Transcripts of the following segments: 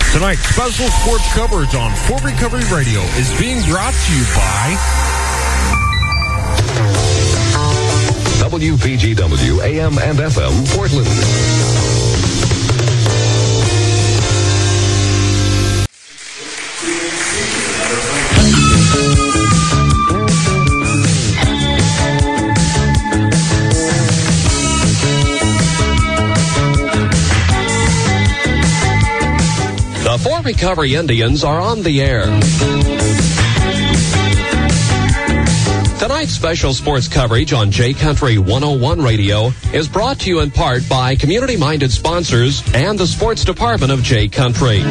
Tonight's special sports coverage on Fort Recovery Radio is being brought to you by WPGW AM and FM Portland. The Fort Recovery Indians are on the air. Tonight's special sports coverage on J Country 101 Radio is brought to you in part by community-minded sponsors and the sports department of J Country.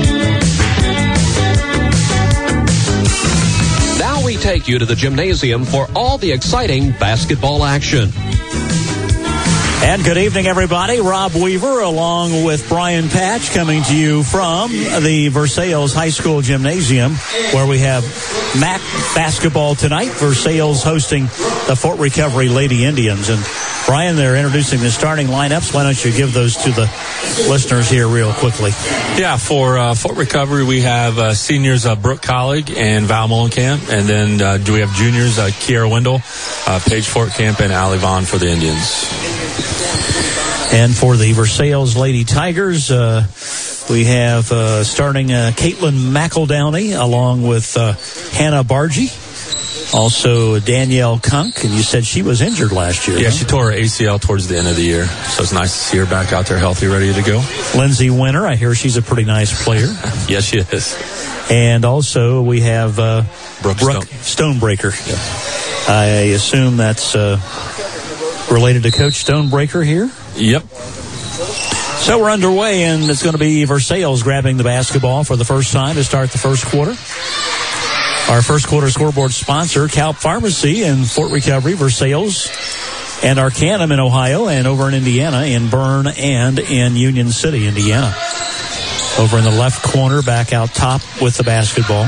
Now we take you to the gymnasium for all the exciting basketball action. And good evening, everybody. Rob Weaver along with Brian Patch coming to you from the Versailles High School Gymnasium, where we have MAC basketball tonight. Versailles hosting the Fort Recovery Lady Indians. And Brian, they're introducing the starting lineups. Why don't you give those to the listeners here real quickly? Yeah, for Fort Recovery, we have seniors Brooke Collig and Val Mullenkamp. And then do we have juniors Kiara Wendell, Paige Fortcamp, and Allie Vaughn for the Indians. And for the Versailles Lady Tigers, we have starting Caitlin McEldowney along with Hannah Bargy. Also Danielle Kunk, and you said she was injured last year. Yeah, huh? she tore her ACL towards the end of the year, so it's nice to see her back out there healthy, ready to go. Lindsay Winter, I hear she's a pretty nice player. Yes, she is. And also we have Brooke Stonebreaker. Yeah. I assume that's related to Coach Stonebreaker here? Yep. So we're underway, and it's going to be Versailles grabbing the basketball for the first time to start the first quarter. Our first quarter scoreboard sponsor, Calp Pharmacy in Fort Recovery, Versailles, and Arcanum in Ohio, and over in Indiana, in Bern and in Union City, Indiana. Over in the left corner, back out top with the basketball.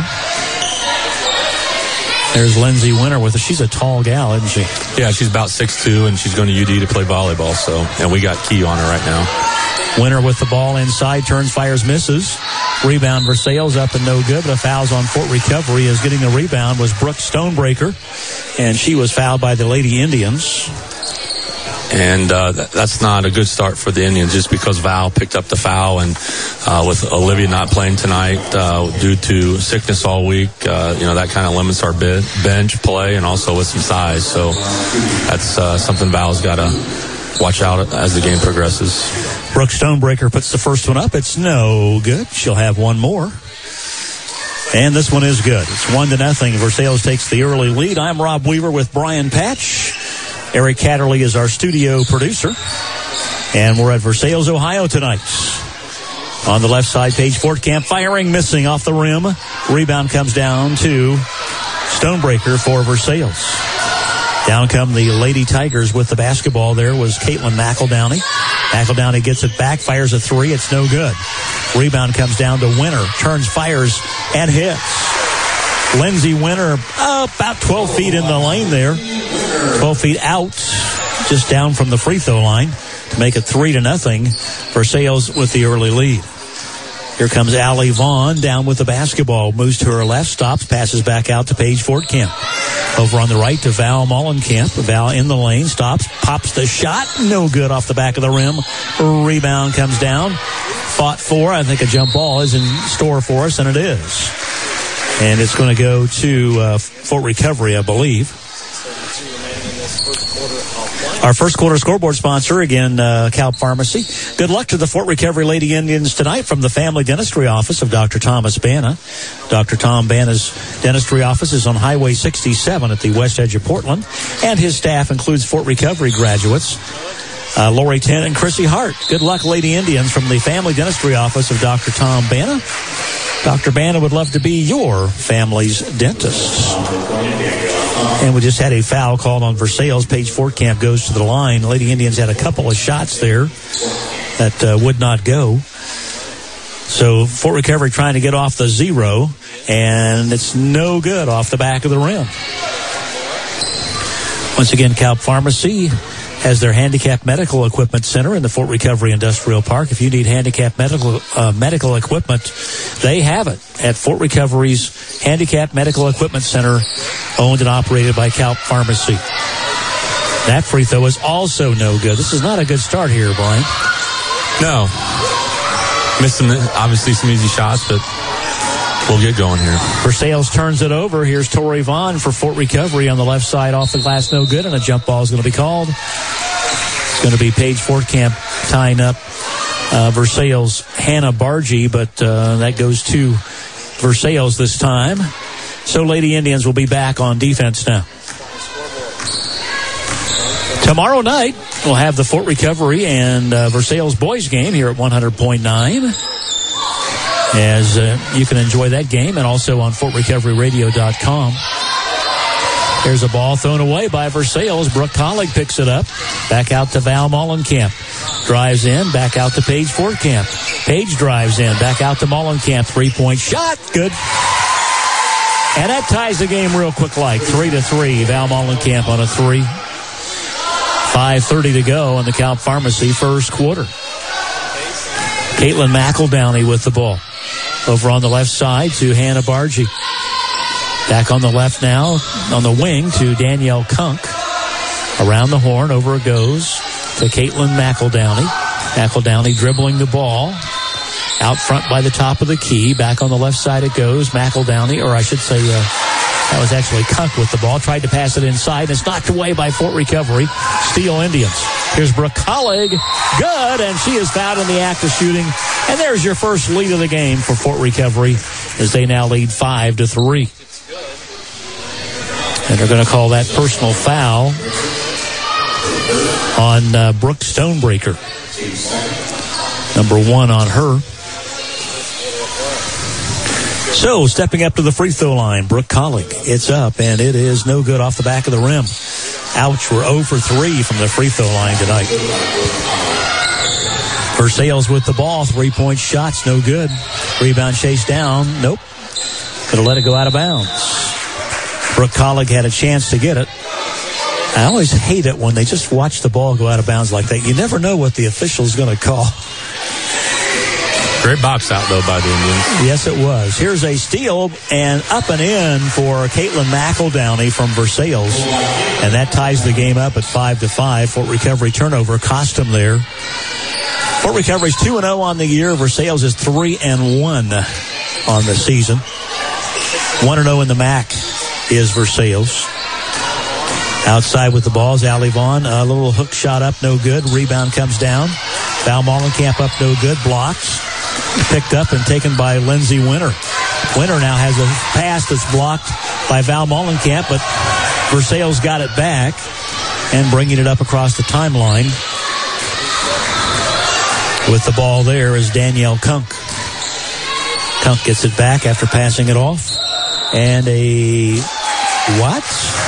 There's Lindsay Winter with her. She's a tall gal, isn't she? Yeah, she's about 6'2", and she's going to UD to play volleyball, and we got Key on her right now. Winter with the ball inside, turns, fires, misses. Rebound Versailles up and no good, but a foul's on Fort Recovery as getting the rebound was Brooke Stonebreaker, and she was fouled by the Lady Indians. And that's not a good start for the Indians just because Val picked up the foul, and with Olivia not playing tonight due to sickness all week, that kind of limits our bench play and also with some size. So that's something Val's got to watch out as the game progresses. Brooke Stonebreaker puts the first one up. It's no good. She'll have one more. And this one is good. It's 1-0. Versailles takes the early lead. I'm Rob Weaver with Brian Patch. Eric Catterley is our studio producer. And we're at Versailles, Ohio tonight. On the left side, Paige Fortcamp firing, missing off the rim. Rebound comes down to Stonebreaker for Versailles. Down come the Lady Tigers with the basketball. There was Caitlin McEldowney. McEldowney gets it back, fires a three. It's no good. Rebound comes down to Winter. Turns, fires, and hits. Lindsay Winter about 12 feet in the lane there. 12 feet out, just down from the free throw line to make it 3-0. Versailles with the early lead. Here comes Allie Vaughn down with the basketball. Moves to her left, stops, passes back out to Paige Fortcamp. Over on the right to Val Mullenkamp. Val in the lane, stops, pops the shot. No good off the back of the rim. Rebound comes down. Fought for. I think a jump ball is in store for us, and it is. And it's going to go to Fort Recovery, I believe. Our first quarter scoreboard sponsor, again, Calp Pharmacy. Good luck to the Fort Recovery Lady Indians tonight from the Family Dentistry Office of Dr. Thomas Banna. Dr. Tom Banna's dentistry office is on Highway 67 at the west edge of Portland, and his staff includes Fort Recovery graduates, Lori Tent and Chrissy Hart. Good luck, Lady Indians, from the Family Dentistry Office of Dr. Tom Banna. Dr. Banna would love to be your family's dentist. And we just had a foul called on Versailles. Paige Fortcamp goes to the line. Lady Indians had a couple of shots there that would not go. So Fort Recovery trying to get off the zero, and it's no good off the back of the rim. Once again, Calp Pharmacy has their handicap medical equipment center in the Fort Recovery Industrial Park. If you need handicap medical equipment, they have it at Fort Recovery's Handicap Medical Equipment Center, owned and operated by Calp Pharmacy. That free throw is also no good. This is not a good start here, Brian. No. Missed obviously some easy shots, but we'll get going here. Versailles turns it over. Here's Tori Vaughn for Fort Recovery on the left side, off the glass, no good, and a jump ball is going to be called. It's going to be Paige Fortkamp tying up Versailles' Hannah Bargy, but that goes to Versailles this time. So Lady Indians will be back on defense now. Tomorrow night, we'll have the Fort Recovery and Versailles boys game here at 100.9. As you can enjoy that game, and also on FortRecoveryRadio.com. There's a ball thrown away by Versailles. Brooke Collig picks it up. Back out to Val Mollenkamp. Drives in, back out to Paige Fortkamp. Paige drives in, back out to Mollenkamp. 3-point shot, good. And that ties the game real quick, like 3-3. Val Mollenkamp on a 3. 5:30 to go in the Calp Pharmacy first quarter. Caitlin McEldowney with the ball. Over on the left side to Hannah Bargy. Back on the left now, on the wing to Danielle Kunk. Around the horn, over it goes to Caitlin McEldowney. McEldowney dribbling the ball. Out front by the top of the key. Back on the left side it goes. McEldowney, or I should say, that was actually Kunk with the ball. Tried to pass it inside, and it's knocked away by Fort Recovery. Steele Indians. Here's Brooke Collig. Good, and she is fouled in the act of shooting. And there's your first lead of the game for Fort Recovery as they now lead 5-3. And they're going to call that personal foul on Brooke Stonebreaker. Number 1 on her. So, stepping up to the free throw line, Brooke Collig. It's up, and it is no good off the back of the rim. Ouch, we're 0 for 3 from the free throw line tonight. Versailles with the ball, 3-point shots, no good. Rebound chased down, nope. Gonna let it go out of bounds. Brooke Collig had a chance to get it. I always hate it when they just watch the ball go out of bounds like that. You never know what the official's gonna call. Great box out, though, by the Indians. Yes, it was. Here's a steal and up and in for Caitlin McEldowney from Versailles. And that ties the game up at 5-5. Fort Recovery turnover cost them there. Fort Recovery's 2-0 on the year. Versailles is 3-1 on the season. 1-0 in the MAC is Versailles. Outside with the ball is Allie Vaughn. A little hook shot up, no good. Rebound comes down. Val Mollenkamp up, no good. Blocks. Picked up and taken by Lindsay Winter. Winter now has a pass that's blocked by Val Mollenkamp, but Versailles got it back and bringing it up across the timeline. With the ball there is Danielle Kunk. Kunk gets it back after passing it off. And a what?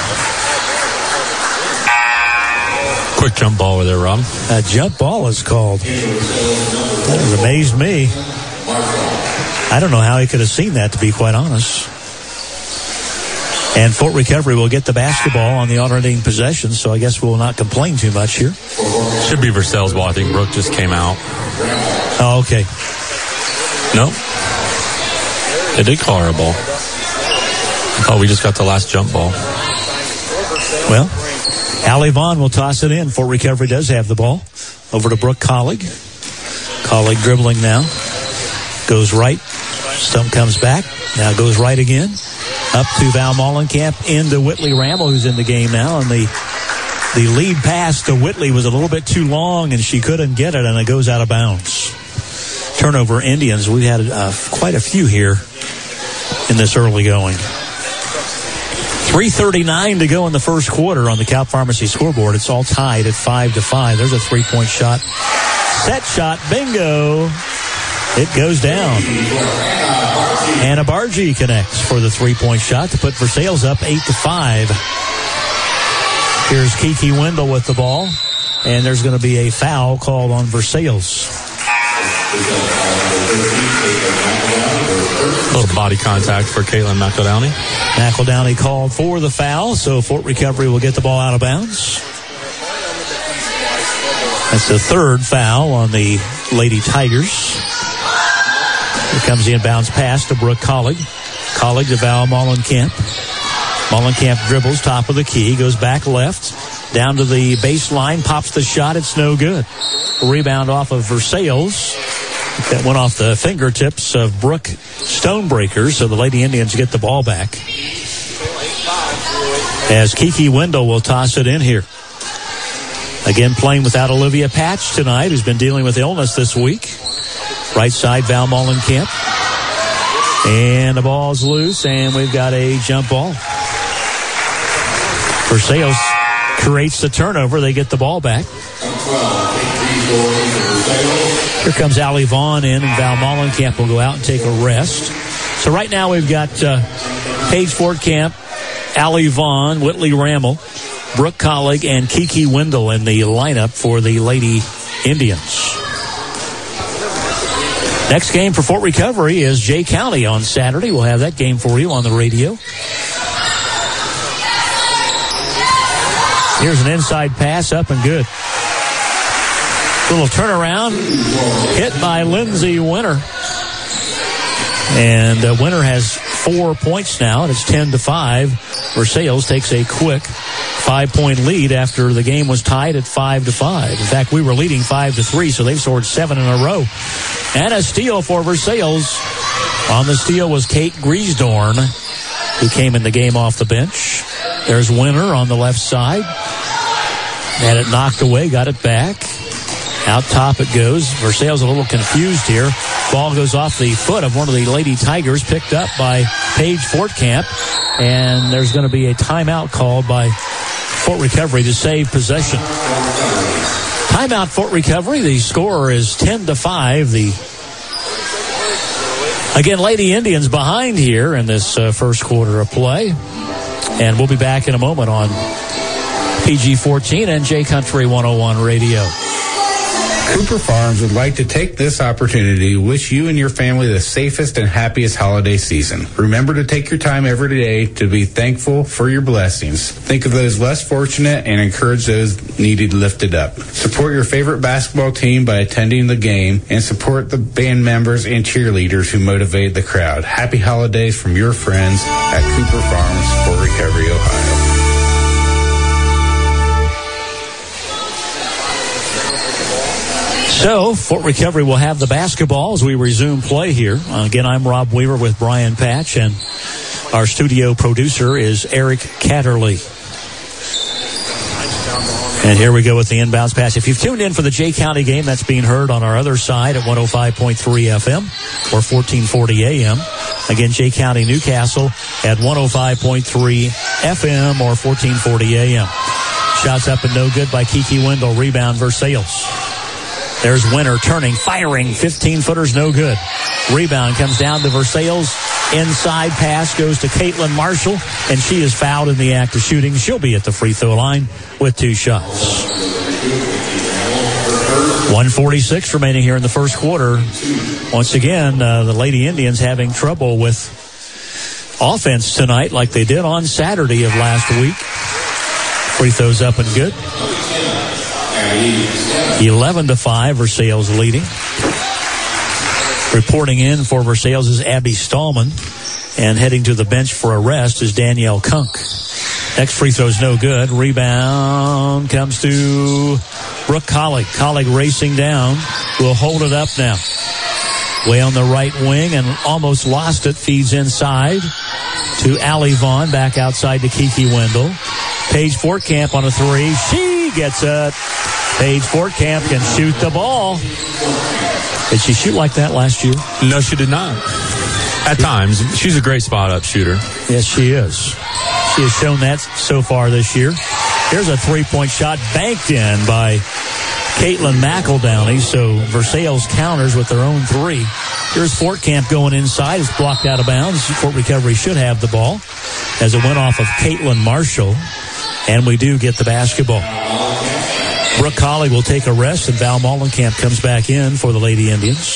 Quick jump ball over there, Rob. A jump ball is called. That has amazed me. I don't know how he could have seen that, to be quite honest. And Fort Recovery will get the basketball on the alternating possession, so I guess we'll not complain too much here. Should be Versailles' ball. I think Brooke just came out. Oh, okay. Nope. They did call her a ball. Oh, we just got the last jump ball. Well, Allie Vaughn will toss it in. Fort Recovery does have the ball. Over to Brooke Collig. Collig dribbling now. Goes right. Stump comes back. Now goes right again. Up to Val Mollenkamp. Into Whitley Ramel, who's in the game now. And the lead pass to Whitley was a little bit too long, and she couldn't get it, and it goes out of bounds. Turnover Indians. We've had quite a few here in this early going. 3:39 to go in the first quarter on the Calp Pharmacy scoreboard. It's all tied at 5-5. There's a 3-point shot. Set shot. Bingo. It goes down. Hannah Bargy connects for the 3-point shot to put Versailles up 8-5. Here's Kiki Wendell with the ball. And there's going to be a foul called on Versailles. A little body contact for Caitlin McEldowney. McEldowney called for the foul, so Fort Recovery will get the ball out of bounds. That's the third foul on the Lady Tigers. Here comes the inbounds pass to Brooke Collig. Collig to Val Mollenkamp. Mollenkamp dribbles top of the key, goes back left, down to the baseline, pops the shot. It's no good. A rebound off of Versailles. That went off the fingertips of Brooke Stonebreaker, so the Lady Indians get the ball back. As Kiki Wendell will toss it in here. Again, playing without Olivia Patch tonight, who's been dealing with illness this week. Right side, Val Mollenkamp. And the ball's loose, and we've got a jump ball. Versailles creates the turnover. They get the ball back. Here comes Allie Vaughn in, and Val Mollenkamp will go out and take a rest. So right now we've got Paige Fortcamp, Allie Vaughn, Whitley Rammel, Brooke Collig, and Kiki Wendell in the lineup for the Lady Indians. Next game for Fort Recovery is Jay County on Saturday. We'll have that game for you on the radio. Here's an inside pass, up and good. Little turnaround, hit by Lindsay Winter. And Winter has 4 points now, and it's 10-5. Versailles takes a quick 5-point lead after the game was tied at 5-5. In fact, we were leading 5-3, so they've scored 7 in a row. And a steal for Versailles. On the steal was Kate Griesdorn, who came in the game off the bench. There's Winter on the left side. Had it knocked away, got it back. Out top it goes. Versailles a little confused here. Ball goes off the foot of one of the Lady Tigers, picked up by Paige Fortcamp. And there's going to be a timeout called by Fort Recovery to save possession. Timeout Fort Recovery. The score is 10-5. Again, Lady Indians behind here in this first quarter of play. And we'll be back in a moment on PG-14 and J Country 101 Radio. Cooper Farms would like to take this opportunity to wish you and your family the safest and happiest holiday season. Remember to take your time every day to be thankful for your blessings. Think of those less fortunate and encourage those needed lifted up. Support your favorite basketball team by attending the game and support the band members and cheerleaders who motivate the crowd. Happy holidays from your friends at Cooper Farms, Fort Recovery, Ohio. So, Fort Recovery will have the basketball as we resume play here. Again, I'm Rob Weaver with Brian Patch, and our studio producer is Eric Catterley. And here we go with the inbounds pass. If you've tuned in for the Jay County game, that's being heard on our other side at 105.3 FM or 1440 AM. Again, Jay County Newcastle at 105.3 FM or 1440 AM. Shots up and no good by Kiki Wendell. Rebound Versailles. There's Winter turning, firing. 15-footers, no good. Rebound comes down to Versailles. Inside pass goes to Caitlin Marshall, and she is fouled in the act of shooting. She'll be at the free throw line with 2 shots. 1:46 remaining here in the first quarter. Once again, the Lady Indians having trouble with offense tonight like they did on Saturday of last week. Free throws up and good. 11-5, Versailles leading. Reporting in for Versailles is Abby Stallman. And heading to the bench for a rest is Danielle Kunk. Next free throw's no good. Rebound comes to Brooke Collig. Collig racing down. Will hold it up now. Way on the right wing and almost lost it. Feeds inside to Allie Vaughn. Back outside to Kiki Wendell. Paige Fortcamp on a 3. She gets it. Paige Fortcamp can shoot the ball. Did she shoot like that last year? No, she did not. At times. She's a great spot-up shooter. Yes, she is. She has shown that so far this year. Here's a 3-point shot banked in by Caitlin McEldowney. So Versailles counters with their own 3. Here's Fortcamp going inside. It's blocked out of bounds. Fort Recovery should have the ball as it went off of Caitlin Marshall. And we do get the basketball. Brooke Collig will take a rest, and Val Mollenkamp comes back in for the Lady Indians.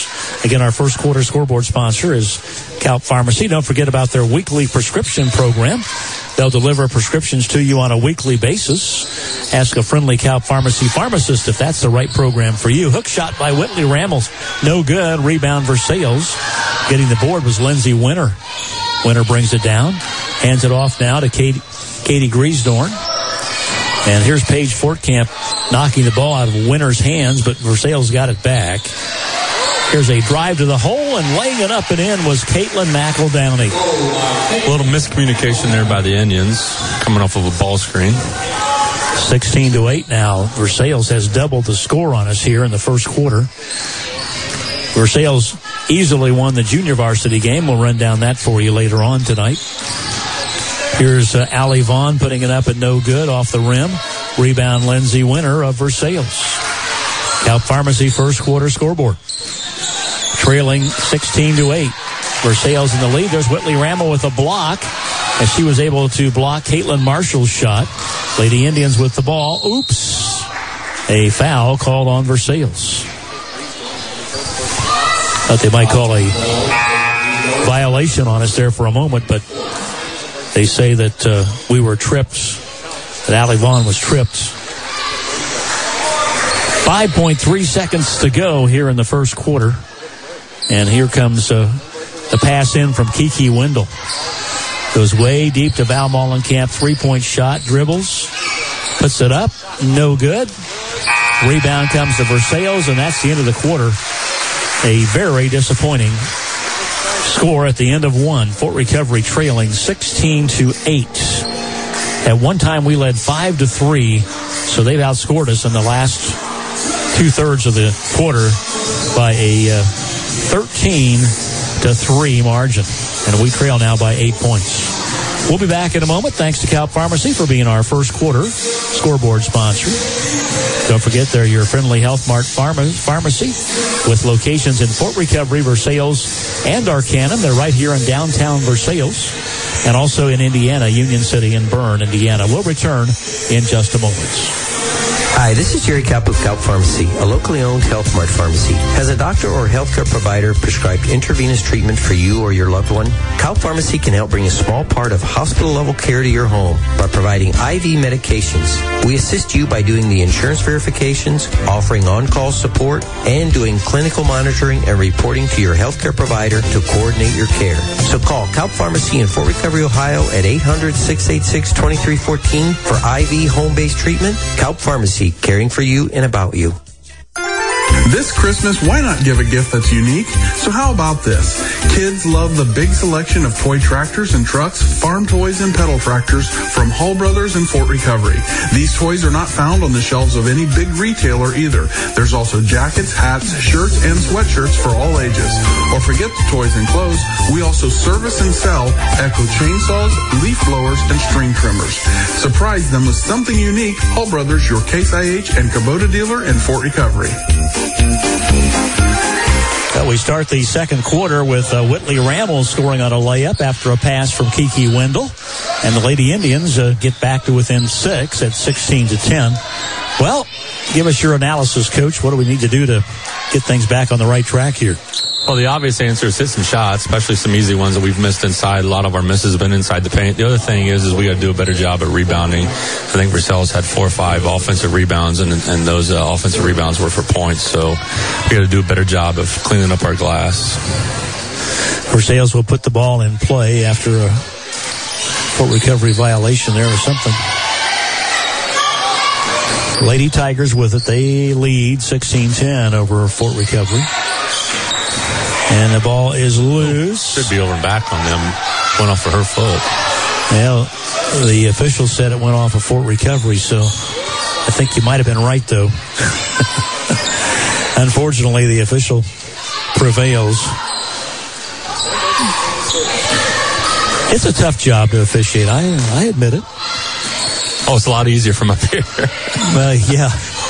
Again, our first quarter scoreboard sponsor is Kaup Pharmacy. Don't forget about their weekly prescription program. They'll deliver prescriptions to you on a weekly basis. Ask a friendly Kaup Pharmacy pharmacist if that's the right program for you. Hook shot by Whitley Ramels. No good. Rebound Versailles. Getting the board was Lindsey Winter. Winter brings it down. Hands it off now to Katie Griesdorn. And here's Paige Fortcamp knocking the ball out of Winter's hands, but Versailles got it back. Here's a drive to the hole, and laying it up and in was Caitlin McEldowney. A little miscommunication there by the Indians, coming off of a ball screen. 16-8 now. Versailles has doubled the score on us here in the first quarter. Versailles easily won the junior varsity game. We'll run down that for you later on tonight. Here's Allie Vaughn putting it up and no good off the rim. Rebound Lindsey Winter of Versailles. Kaup Pharmacy first quarter scoreboard. Trailing 16-8. Versailles in the lead. There's Whitley Ramel with a block as she was able to block Caitlin Marshall's shot. Lady Indians with the ball. Oops. A foul called on Versailles. Thought they might call a violation on us there for a moment, but they say that we were tripped, that Allie Vaughn was tripped. 5.3 seconds to go here in the first quarter. And here comes the pass in from Kiki Wendell. Goes way deep to Val Mollenkamp. 3-point shot, dribbles, puts it up, no good. Rebound comes to Versailles, and that's the end of the quarter. A very disappointing score at the end of one. Fort Recovery trailing 16-8. At one time we led 5-3, so they've outscored us in the last 2/3 of the quarter by a 13-3 margin, and we trail now by 8 points. We'll be back in a moment. Thanks to Kaup Pharmacy for being our first quarter scoreboard sponsor. Don't forget they're your friendly Health Mart pharmacy with locations in Fort Recovery, Versailles, and Arcanum. They're right here in downtown Versailles and also in Indiana, Union City and Bern, Indiana. We'll return in just a moment. Hi, this is Jerry Kaup of Kaup Pharmacy, a locally owned Health Mart pharmacy. Has a doctor or healthcare provider prescribed intravenous treatment for you or your loved one? Kaup Pharmacy can help bring a small part of hospital-level care to your home by providing IV medications. We assist you by doing the insurance verifications, offering on-call support, and doing clinical monitoring and reporting to your healthcare provider to coordinate your care. So call Kaup Pharmacy in Fort Recovery, Ohio at 800-686-2314 for IV home-based treatment. Kaup Pharmacy, caring for you and about you. This Christmas, why not give a gift that's unique? So how about this? Kids love the big selection of toy tractors and trucks, farm toys and pedal tractors from Hall Brothers and Fort Recovery. These toys are not found on the shelves of any big retailer either. There's also jackets, hats, shirts, and sweatshirts for all ages. Or forget the toys and clothes, we also service and sell Echo chainsaws, leaf blowers, and string trimmers. Surprise them with something unique. Hall Brothers, your Case IH and Kubota dealer in Fort Recovery. Well, we start the second quarter with Whitley Ramel scoring on a layup after a pass from Kiki Wendell. And the Lady Indians get back to within 6 at 16-10. Well, give us your analysis, Coach. What do we need to do to get things back on the right track here? Well, the obvious answer is hit some shots, especially some easy ones that we've missed inside. A lot of our misses have been inside the paint. The other thing is we got to do a better job at rebounding. I think Versailles had 4 or 5 offensive rebounds, and those offensive rebounds were for points. So we got to do a better job of cleaning up our glass. Versailles will put the ball in play after a Fort Recovery violation there or something. Lady Tigers with it. They lead 16-10 over Fort Recovery. And the ball is loose. Should be over and back on them. Went off of her foot. Well, the official said it went off of Fort Recovery, so I think you might have been right, though. Unfortunately, the official prevails. It's a tough job to officiate. I admit it. Oh, it's a lot easier from up here. Yeah.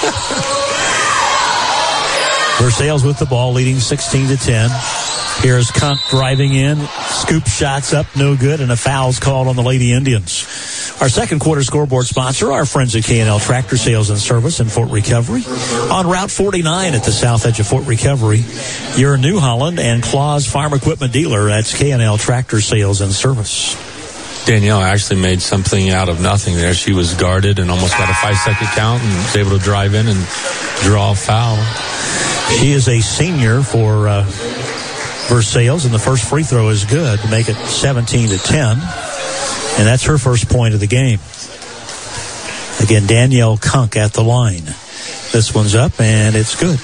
Versailles with the ball, leading 16-10. Here's Kunt driving in. Scoop shots up, no good, and a foul's called on the Lady Indians. Our second quarter scoreboard sponsor, our friends at K&L Tractor Sales and Service in Fort Recovery. On Route 49 at the south edge of Fort Recovery, your New Holland and Claus Farm Equipment dealer. That's K&L Tractor Sales and Service. Danielle actually made something out of nothing there. She was guarded and almost got a 5-second count and was able to drive in and draw a foul. She is a senior for Versailles, and the first free throw is good to make it 17-10. And that's her first point of the game. Again, Danielle Kunk at the line. This one's up, and it's good.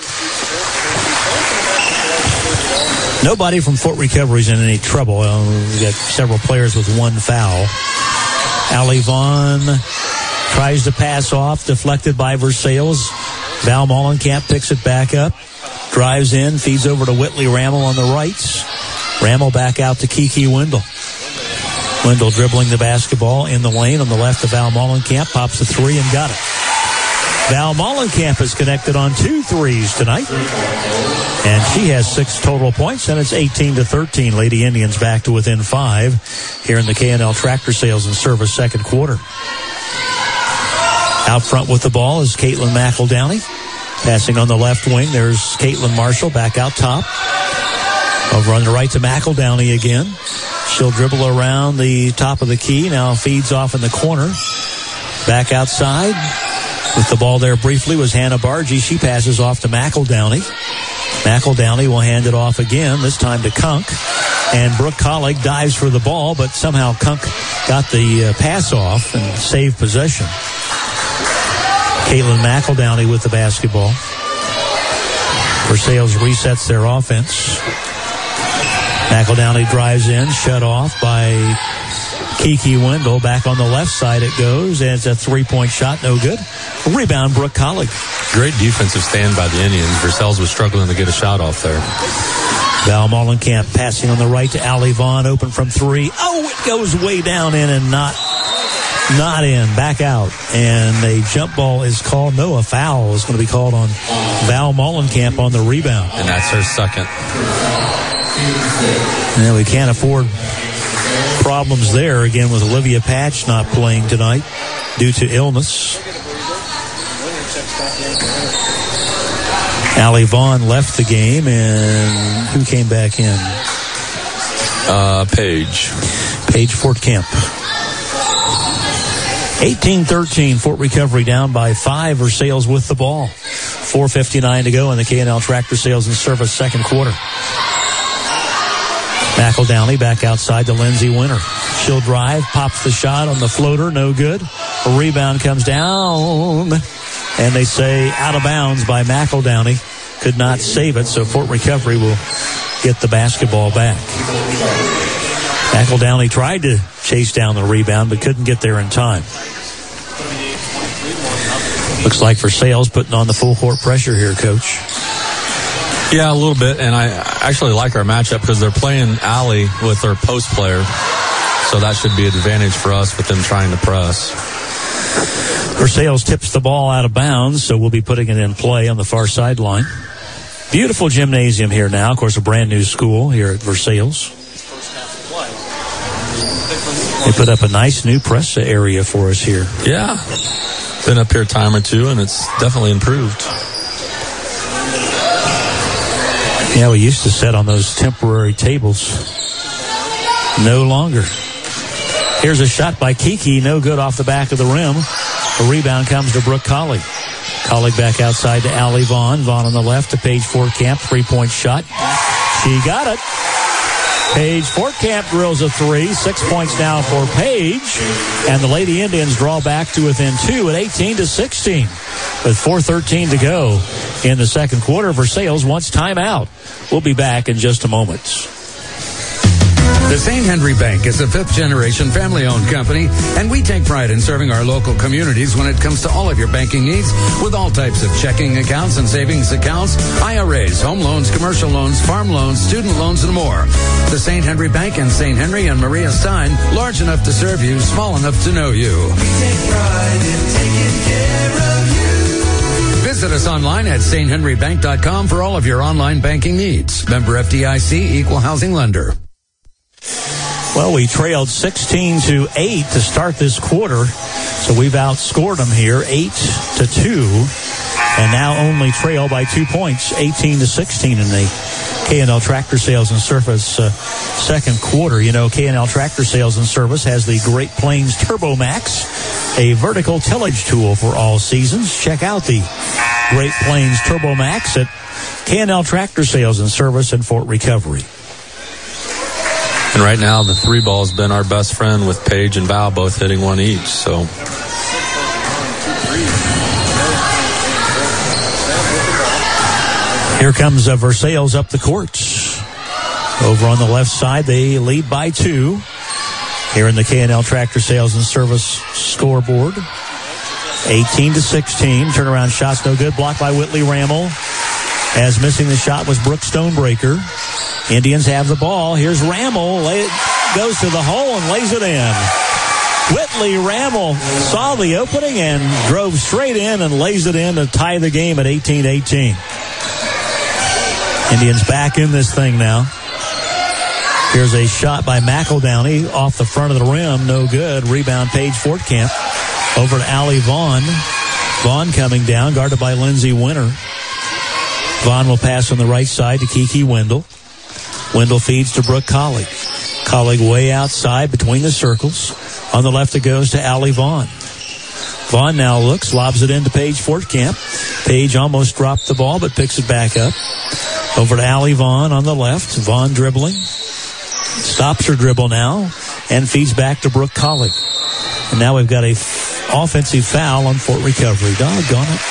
Nobody from Fort Recovery's in any trouble. We've got several players with one foul. Allie Vaughn tries to pass off, deflected by Versailles. Val Mollenkamp picks it back up, drives in, feeds over to Whitley Rammel on the right. Rammel back out to Kiki Wendell. Wendell dribbling the basketball in the lane on the left of Val Mollenkamp, pops a three and got it. Val Mollenkamp is connected on 2 threes tonight, and she has 6 total points, and it's 18-13. Lady Indians back to within 5 here in the K&L Tractor Sales and Service second quarter. Out front with the ball is Caitlin McEldowney. Passing on the left wing, there's Caitlin Marshall back out top. Over on the right to McEldowney again. She'll dribble around the top of the key. Now feeds off in the corner. Back outside. With the ball there briefly was Hannah Bargy. She passes off to McEldowney. McEldowney will hand it off again, this time to Kunk. And Brooke Collig dives for the ball, but somehow Kunk got the pass off and saved possession. Caitlin McEldowney with the basketball. Versailles resets their offense. McEldowney drives in, shut off by Kiki Wendell. Back on the left side it goes, and it's a 3-point shot, no good. Rebound, Brooke Collig. Great defensive stand by the Indians. Versailles was struggling to get a shot off there. Val Mollenkamp passing on the right to Allie Vaughn, open from 3. Oh, it goes way down in and not in, back out. And a jump ball is called. No, a foul is going to be called on Val Mollenkamp on the rebound. And that's her second. And we can't afford problems there again with Olivia Patch not playing tonight due to illness. Allie Vaughn left the game, and who came back in? Paige Fort Kemp. 18-13, Fort Recovery down by 5. Versailles with the ball. 4:59 to go in the K&L Tractor Sales and Service second quarter. McEldowney back outside to Lindsay Winter. She'll drive, pops the shot on the floater, no good. A rebound comes down, and they say out of bounds by McEldowney. Could not save it, so Fort Recovery will get the basketball back. McEldowney tried to chase down the rebound, but couldn't get there in time. Looks like Versailles putting on the full court pressure here, Coach. Yeah, a little bit, and I actually like our matchup because they're playing Allie with their post player, so that should be an advantage for us with them trying to press. Versailles tips the ball out of bounds, so we'll be putting it in play on the far sideline. Beautiful gymnasium here now. Of course, a brand new school here at Versailles. They put up a nice new press area for us here. Yeah, been up here a time or two, and it's definitely improved. Yeah, we used to sit on those temporary tables. No longer. Here's a shot by Kiki. No good off the back of the rim. The rebound comes to Brooke Collig. Collig back outside to Allie Vaughn. Vaughn on the left to Paige Fort Kemp. 3-point shot. She got it. Paige Fort Kemp drills a 3. 6 points now for Paige. And the Lady Indians draw back to within 2 at 18-16. With 4:13 to go in the second quarter. Versailles wants timeout. We'll be back in just a moment. The St. Henry Bank is a fifth-generation family-owned company, and we take pride in serving our local communities when it comes to all of your banking needs with all types of checking accounts and savings accounts, IRAs, home loans, commercial loans, farm loans, student loans, and more. The St. Henry Bank in St. Henry and Maria Stein, large enough to serve you, small enough to know you. We take pride in taking care of you. Visit us online at sthenrybank.com for all of your online banking needs. Member FDIC, Equal Housing Lender. Well, we trailed 16-8 to start this quarter, so we've outscored them here 8-2, and now only trail by 2 points, 18-16 in the K&L Tractor Sales and Service second quarter. You know, K&L Tractor Sales and Service has the Great Plains Turbo Max, a vertical tillage tool for all seasons. Check out the Great Plains Turbo Max at K&L Tractor Sales and Service in Fort Recovery. And right now, the 3 ball's been our best friend with Paige and Val both hitting one each. So here comes Versailles up the court. Over on the left side, they lead by 2. Here in the K&L Tractor Sales and Service scoreboard, 18-16. Turnaround shots no good. Blocked by Whitley Rammel. As missing the shot was Brooke Stonebreaker. Indians have the ball. Here's Rammel. Goes to the hole and lays it in. Whitley Rammel saw the opening and drove straight in and lays it in to tie the game at 18-18. Indians back in this thing now. Here's a shot by McEldowney off the front of the rim. No good. Rebound, Paige Fortcamp. Over to Allie Vaughn. Vaughn coming down, guarded by Lindsay Winter. Vaughn will pass on the right side to Kiki Wendell. Wendell feeds to Brooke Collig. Collig way outside between the circles. On the left it goes to Allie Vaughn. Vaughn now looks, lobs it into Paige Fortcamp. Paige almost dropped the ball, but picks it back up. Over to Allie Vaughn on the left. Vaughn dribbling. Stops her dribble now and feeds back to Brooke Collig. And now we've got a offensive foul on Fort Recovery. Doggone it.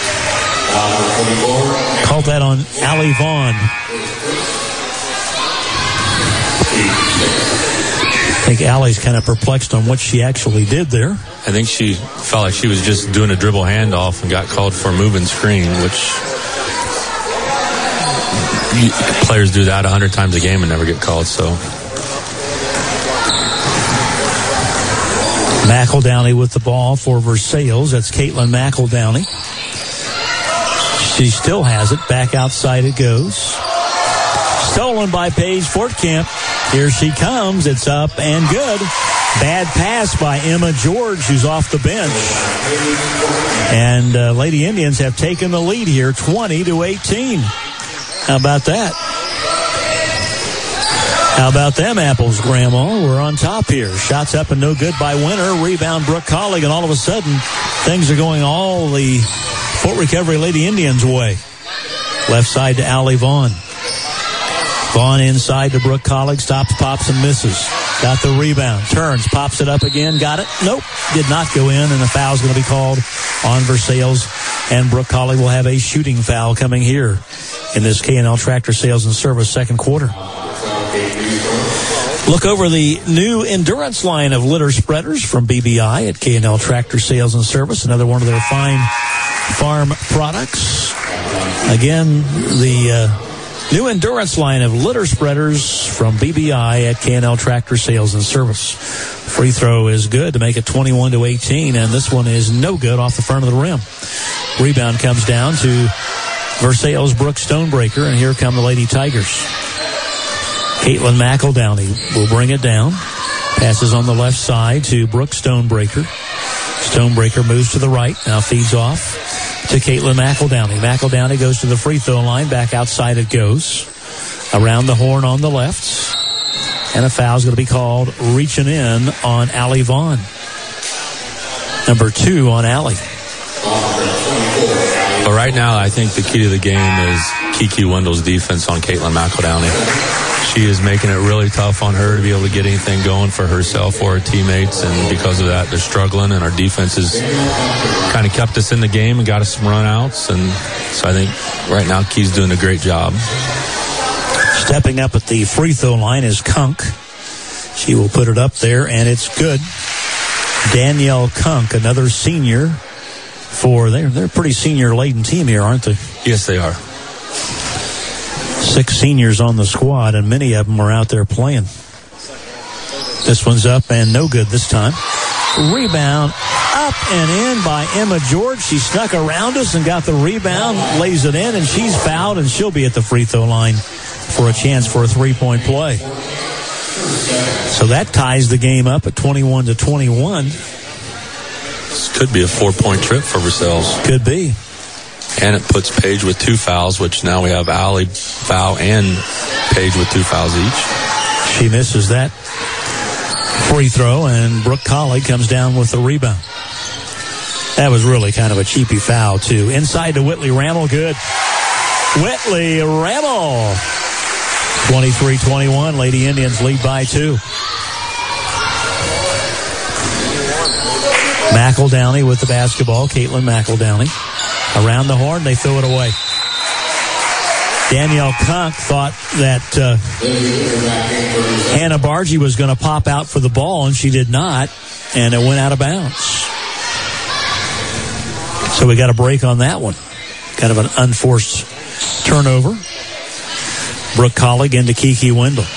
Called that on Allie Vaughn. I think Allie's kind of perplexed on what she actually did there. I think she felt like she was just doing a dribble handoff and got called for a move and screen, which players do that 100 times a game and never get called. So McEldowney with the ball for Versailles. That's Caitlin McEldowney. She still has it. Back outside it goes. Stolen by Paige Fortcamp. Here she comes. It's up and good. Bad pass by Emma George, who's off the bench. And Lady Indians have taken the lead here, 20-18. How about that? How about them apples, Grandma? We're on top here. Shots up and no good by Winter. Rebound, Brooke Collig, and all of a sudden, things are going all the Fort Recovery Lady Indians way. Left side to Allie Vaughn. Vaughn inside to Brooke Collig. Stops, pops, and misses. Got the rebound. Turns, pops it up again. Got it? Nope. Did not go in, and the foul's going to be called on Versailles. And Brooke Collig will have a shooting foul coming here in this K&L Tractor Sales and Service second quarter. Look over the new endurance line of litter spreaders from BBI at K&L Tractor Sales and Service. Another one of their fine farm products. Again, the new endurance line of litter spreaders from BBI at K&L Tractor Sales and Service. Free throw is good to make it 21-18, and this one is no good off the front of the rim. Rebound comes down to Versailles' Brooke Stonebreaker, and here come the Lady Tigers. Caitlin McEldowney will bring it down. Passes on the left side to Brooke Stonebreaker. Stonebreaker moves to the right, now feeds off to Caitlin McEldowney. McEldowney goes to the free throw line. Back outside it goes. Around the horn on the left. And a foul's going to be called reaching in on Allie Vaughn. Number 2 on Allie. But right now, I think the key to the game is Kiki Wendell's defense on Caitlin McEldowney. She is making it really tough on her to be able to get anything going for herself or her teammates, and because of that, they're struggling, and our defense has kind of kept us in the game and got us some run-outs, and so I think right now Key's doing a great job. Stepping up at the free throw line is Kunk. She will put it up there, and it's good. Danielle Kunk, another senior for, they're a pretty senior-laden team here, aren't they? Yes, they are. 6 seniors on the squad, and many of them are out there playing. This one's up and no good this time. Rebound up and in by Emma George. She snuck around us and got the rebound, lays it in, and she's fouled, and she'll be at the free throw line for a chance for a 3-point play. So that ties the game up at 21-21. This could be a 4-point trip for Versailles. Could be. And it puts Paige with 2 fouls, which now we have Allie, Val, and Paige with 2 fouls each. She misses that free throw, and Brooke Colley comes down with the rebound. That was really kind of a cheapy foul, too. Inside to Whitley Rammel. Good. Whitley Rammel. 23-21. Lady Indians lead by 2. McEldowney with the basketball. Caitlin McEldowney. Around the horn, they throw it away. Danielle Kunk thought that Hannah Bargy was going to pop out for the ball, and she did not, and it went out of bounds. So we got a break on that one. Kind of an unforced turnover. Brooke Collig into Kiki Wendell.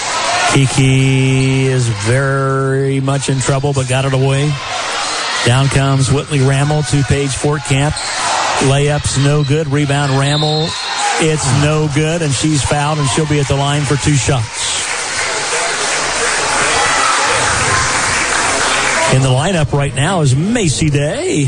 Kiki is very much in trouble, but got it away. Down comes Whitley Rammel to Paige Fortcamp. Layup's no good. Rebound Rammel. It's no good, and she's fouled, and she'll be at the line for 2 shots. In the lineup right now is Macy Day.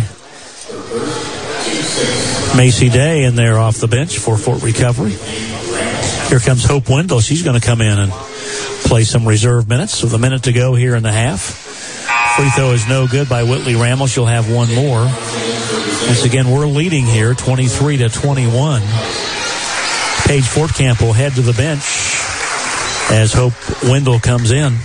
Macy Day in there off the bench for Fort Recovery. Here comes Hope Wendell. She's going to come in and play some reserve minutes with a minute to go here in the half. Free throw is no good by Whitley Rammel. She'll have one more. Once again, we're leading here 23-21. Paige Fortcamp will head to the bench as Hope Wendell comes in.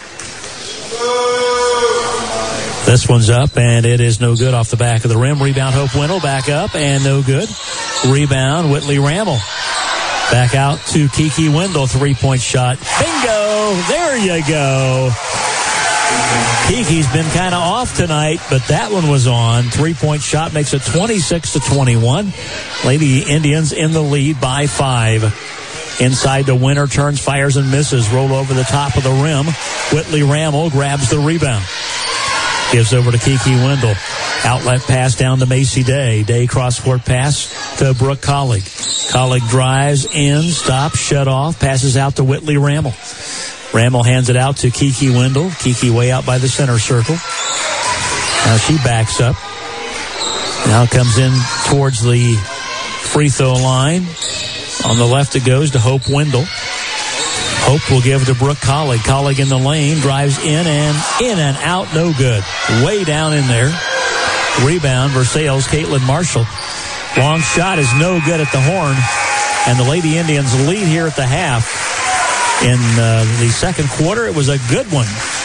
This one's up, and it is no good off the back of the rim. Rebound, Hope Wendell, back up, and no good. Rebound, Whitley Rammel. Back out to Kiki Wendell, 3-point shot. Bingo! There you go. Kiki's been kind of off tonight, but that one was on. 3-point shot makes it 26-21. Lady Indians in the lead by 5. Inside to Winter, turns, fires, and misses. Roll over the top of the rim. Whitley Rammel grabs the rebound. Gives over to Kiki Wendell. Outlet pass down to Macy Day. Day cross-court pass to Brooke Collig. Collig drives in, stops, shut off, passes out to Whitley Rammel. Rammel hands it out to Kiki Wendell. Kiki way out by the center circle. Now she backs up. Now comes in towards the free throw line. On the left it goes to Hope Wendell. Hope will give to Brooke Collig. Collig in the lane, drives in and out, no good. Way down in there. Rebound, Versailles, Caitlin Marshall. Long shot is no good at the horn. And the Lady Indians lead here at the half. In the second quarter, it was a good one.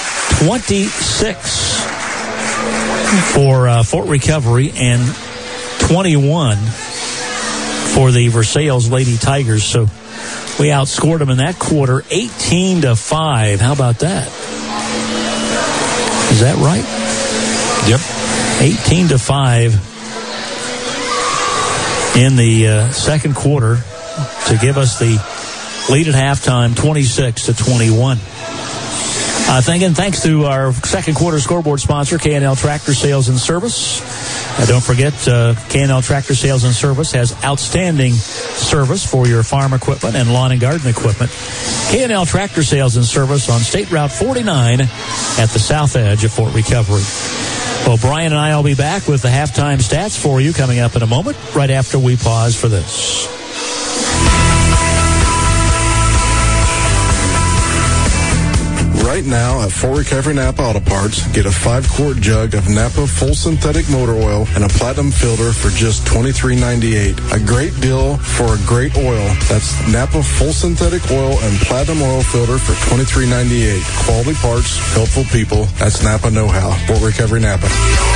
26 for Fort Recovery and 21 for the Versailles Lady Tigers. So we outscored them in that quarter 18-5. How about that? Is that right? Yep. 18-5 in the second quarter to give us the lead at halftime, 26-21. Thanks to our second quarter scoreboard sponsor, K&L Tractor Sales and Service. Don't forget, K&L Tractor Sales and Service has outstanding service for your farm equipment and lawn and garden equipment. K&L Tractor Sales and Service on State Route 49 at the south edge of Fort Recovery. Well, Brian and I will be back with the halftime stats for you coming up in a moment, right after we pause for this. Right now at Fort Recovery Napa Auto Parts, get a 5-quart jug of Napa full synthetic motor oil and a platinum filter for just $23.98. A great deal for a great oil. That's Napa full synthetic oil and platinum oil filter for $23.98. Quality parts, helpful people. That's Napa know-how. Fort Recovery Napa.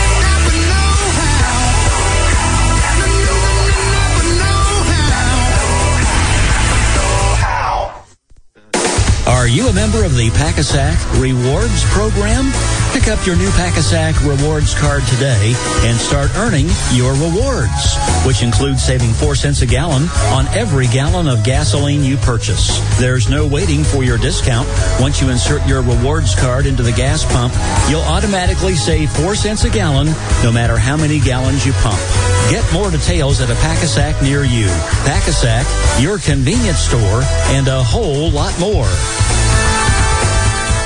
Are you a member of the Pack-A-Sack Rewards program? Pick up your new Pack-A-Sack Rewards card today and start earning your rewards, which includes saving 4 cents a gallon on every gallon of gasoline you purchase. There's no waiting for your discount. Once you insert your rewards card into the gas pump, you'll automatically save 4 cents a gallon no matter how many gallons you pump. Get more details at a Pack-A-Sack near you. Pack-A-Sack, your convenience store, and a whole lot more.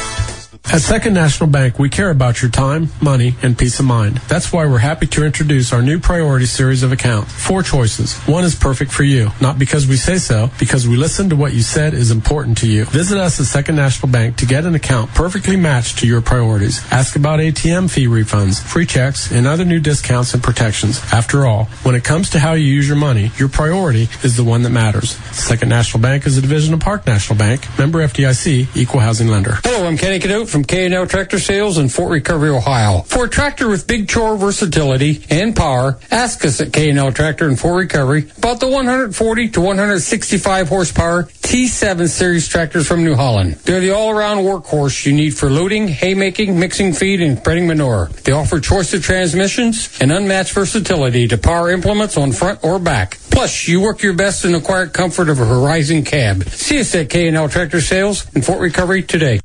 At Second National Bank, we care about your time, money, and peace of mind. That's why we're happy to introduce our new Priority series of accounts. 4 choices. One is perfect for you. Not because we say so, because we listen to what you said is important to you. Visit us at Second National Bank to get an account perfectly matched to your priorities. Ask about ATM fee refunds, free checks, and other new discounts and protections. After all, when it comes to how you use your money, your priority is the one that matters. Second National Bank is a division of Park National Bank, member FDIC, equal housing lender. Hello, I'm Kenny Cadote from K&L Tractor Sales in Fort Recovery, Ohio. For a tractor with big chore versatility and power, ask us at K&L Tractor in Fort Recovery about the 140 to 165 horsepower T7 series tractors from New Holland. They're the all-around workhorse you need for loading, haymaking, mixing feed, and spreading manure. They offer choice of transmissions and unmatched versatility to power implements on front or back. Plus, you work your best in the quiet comfort of a Horizon cab. See us at K&L Tractor Sales in Fort Recovery today.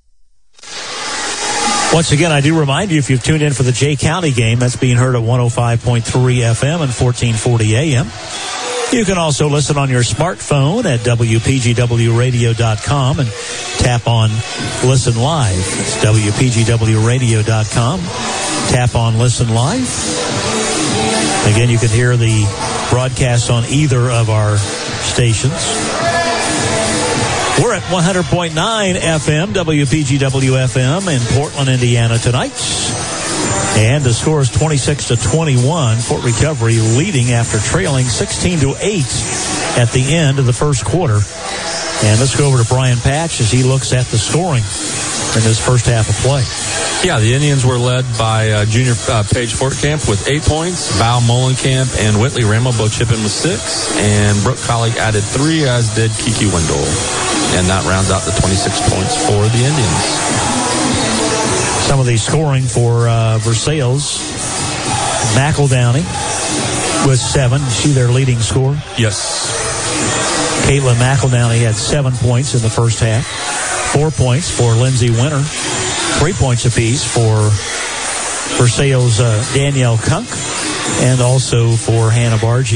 Once again, I do remind you, if you've tuned in for the Jay County game, that's being heard at 105.3 FM and 1440 AM. You can also listen on your smartphone at WPGWradio.com and tap on Listen Live. It's WPGWradio.com. Tap on Listen Live. Again, you can hear the broadcast on either of our stations. We're at 100.9 FM, WPGW-FM in Portland, Indiana tonight. And the score is 26-21. Fort Recovery leading after trailing 16-8 at the end of the first quarter. And let's go over to Brian Patch as he looks at the scoring in this first half of play. Yeah, the Indians were led by junior Paige Fortcamp with 8 points. Val Molenkamp and Whitley Rambo both chipping with 6. And Brooke Colleague added 3, as did Kiki Wendell. And that rounds out the 26 points for the Indians. Some of the scoring for Versailles. McEldowney with 7. Is she their leading scorer? Yes. Caitlin McEldowney had 7 points in the first half. 4 points for Lindsay Winter. 3 points apiece for Versailles' Danielle Kunk, and also for Hannah Bargy.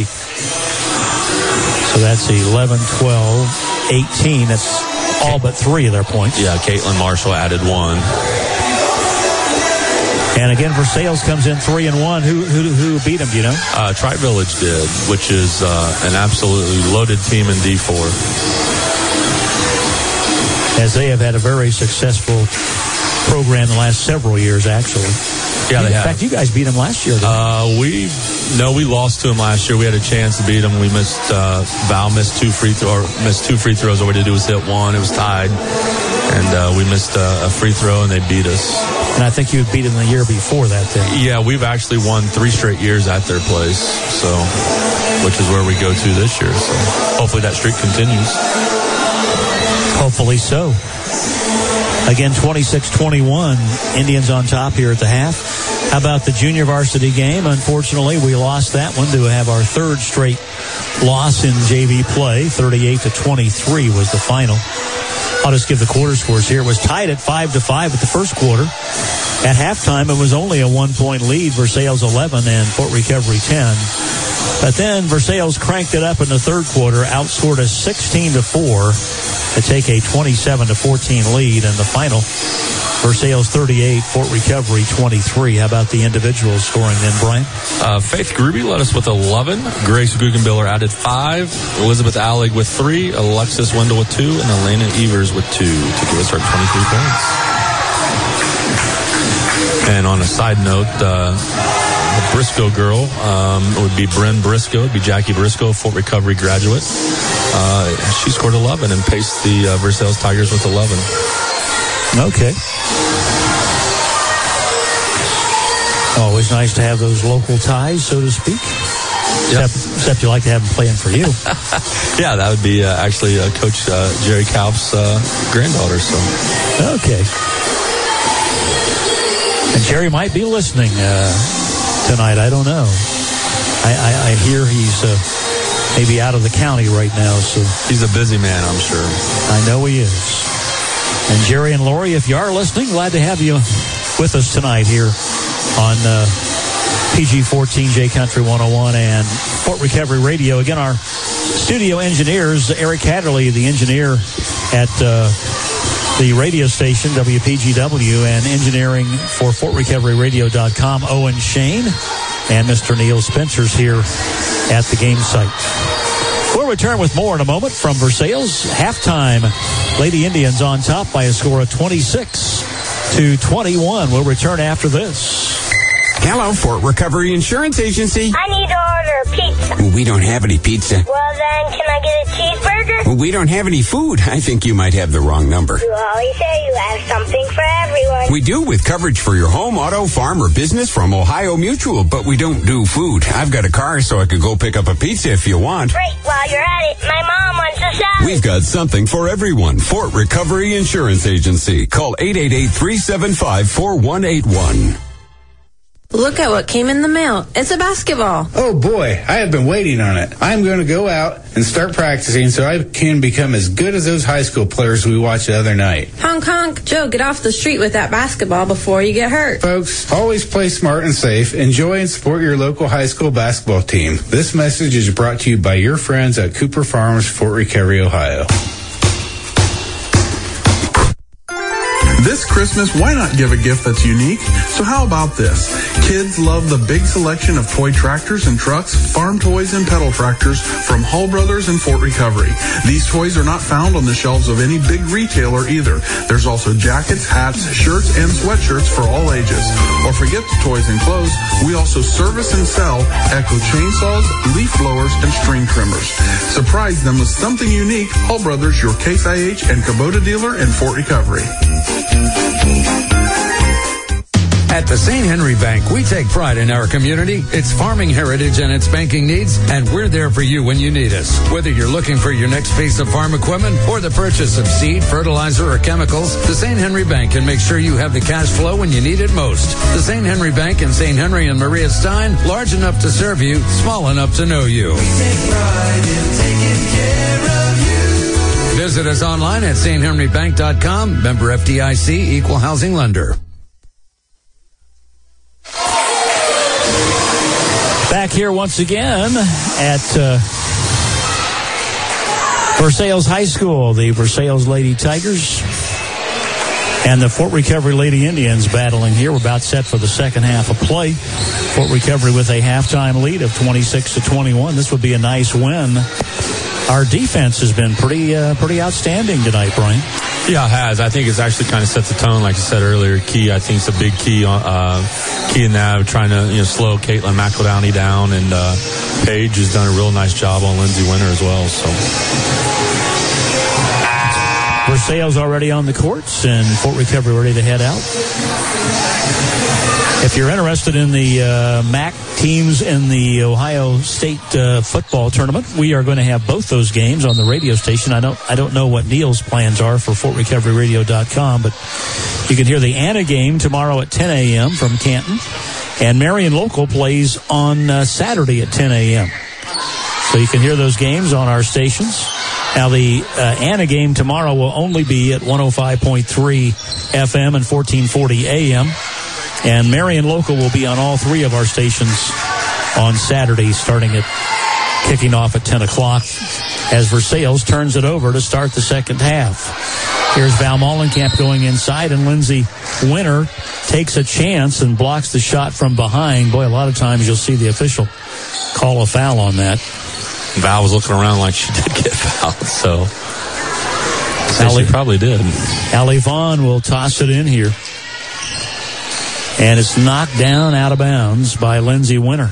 So that's 11, 12, 18. That's all but 3 of their points. Yeah, Caitlin Marshall added 1. And again, Versailles comes in 3-1. Who beat them, do you know? Tri-Village did, which is an absolutely loaded team in D4. As they have had a very successful program the last several years, actually. Yeah, they have. In fact, you guys beat them last year. We lost to them last year. We had a chance to beat them. We missed. Val missed 2 free throws. All we had to do was hit 1. It was tied, and we missed a free throw, and they beat us. And I think you had beat them the year before that. Then. Yeah, we've actually won 3 straight years at their place. So, which is where we go to this year. So, hopefully that streak continues. Hopefully so. Again, 26-21, Indians on top here at the half. How about the junior varsity game? Unfortunately, we lost that one to have our 3rd straight loss in JV play. 38-23 was the final. I'll just give the quarter scores here. It was tied at 5-5 at the first quarter. At halftime, it was only a 1-point lead. Versailles 11 and Fort Recovery 10. But then Versailles cranked it up in the third quarter, outscored us 16-4 to take a 27-14 lead. And the final, Versailles 38, Fort Recovery 23. How about the individual scoring then, Brian? Faith Gruby led us with 11. Grace Guggenbiller added 5. Elizabeth Allig with 3. Alexis Wendell with 2. And Elena Evers with 2 to give us our 23 points. And on a side note, the Briscoe girl would be Bryn Briscoe. It would be Jackie Briscoe, Fort Recovery graduate. She scored 11 and paced the Versailles Tigers with 11. Okay. Always nice to have those local ties, so to speak. Yep. Except you like to have them playing for you. Yeah, that would be actually Coach Jerry Kauf's granddaughter. So. Okay. And Jerry might be listening tonight. I don't know. I hear he's maybe out of the county right now. So he's a busy man, I'm sure. I know he is. And Jerry and Lori, if you are listening, glad to have you with us tonight here on PG-14 J Country 101 and Fort Recovery Radio. Again, our studio engineers, Eric Hatterley, the engineer at the radio station, WPGW, and engineering for FortRecoveryRadio.com, Owen Shane, and Mr. Neil Spencer's here at the game site. We'll return with more in a moment from Versailles. Halftime, Lady Indians on top by a score of 26-21. We'll return after this. Hello, Fort Recovery Insurance Agency. I need to order pizza. Well, we don't have any pizza. Well, then, can I get a cheeseburger? Well, we don't have any food. I think you might have the wrong number. You always say you have something for everyone. We do, with coverage for your home, auto, farm, or business from Ohio Mutual, but we don't do food. I've got a car, so I could go pick up a pizza if you want. Great. While you're at it, my mom wants a salad. We've got something for everyone. Fort Recovery Insurance Agency. Call 888-375-4181. Look at what came in the mail. It's a basketball. Oh boy, I have been waiting on it. I'm going to go out and start practicing so I can become as good as those high school players we watched the other night. Honk, honk. Joe, get off the street with that basketball before you get hurt. Folks, always play smart and safe. Enjoy and support your local high school basketball team. This message is brought to you by your friends at Cooper Farms, Fort Recovery, Ohio. This Christmas, why not give a gift that's unique? So how about this? Kids love the big selection of toy tractors and trucks, farm toys and pedal tractors from Hull Brothers and Fort Recovery. These toys are not found on the shelves of any big retailer either. There's also jackets, hats, shirts, and sweatshirts for all ages. Or forget the toys and clothes, we also service and sell Echo chainsaws, leaf blowers, and string trimmers. Surprise them with something unique. Hull Brothers, your Case IH and Kubota dealer in Fort Recovery. At the St. Henry Bank, we take pride in our community, its farming heritage, and its banking needs, and we're there for you when you need us. Whether you're looking for your next piece of farm equipment or the purchase of seed, fertilizer, or chemicals, the St. Henry Bank can make sure you have the cash flow when you need it most. The St. Henry Bank in St. Henry and Maria Stein, large enough to serve you, small enough to know you. We take pride in taking care of you. Visit us online at sthenrybank.com, member FDIC, equal housing lender. Back here once again at Versailles High School, the Versailles Lady Tigers and the Fort Recovery Lady Indians battling here. We're about set for the second half of play. Fort Recovery with a halftime lead of 26-21. This would be a nice win. Our defense has been pretty outstanding tonight, Brian. Yeah, it has. I think it's actually kind of set the tone, like I said earlier. Key, I think it's a big key in that, trying to slow Caitlin McEldowney down, and Paige has done a real nice job on Lindsay Winter as well. So Versailles already on the courts, and Fort Recovery ready to head out. If you're interested in the MAC teams in the Ohio State football tournament, we are going to have both those games on the radio station. I don't know what Neil's plans are for FortRecoveryRadio.com, but you can hear the Anna game tomorrow at 10 a.m. from Canton, and Marion Local plays on Saturday at 10 a.m. So you can hear those games on our stations. Now, the Anna game tomorrow will only be at 105.3 FM and 1440 AM. And Marion Local will be on all three of our stations on Saturday, kicking off at 10 o'clock as Versailles turns it over to start the second half. Here's Val Mollenkamp going inside, and Lindsay Winter takes a chance and blocks the shot from behind. Boy, a lot of times you'll see the official call a foul on that. Val was looking around like she did get fouled, so she probably did. Allie Vaughn will toss it in here. And it's knocked down out of bounds by Lindsay Winter.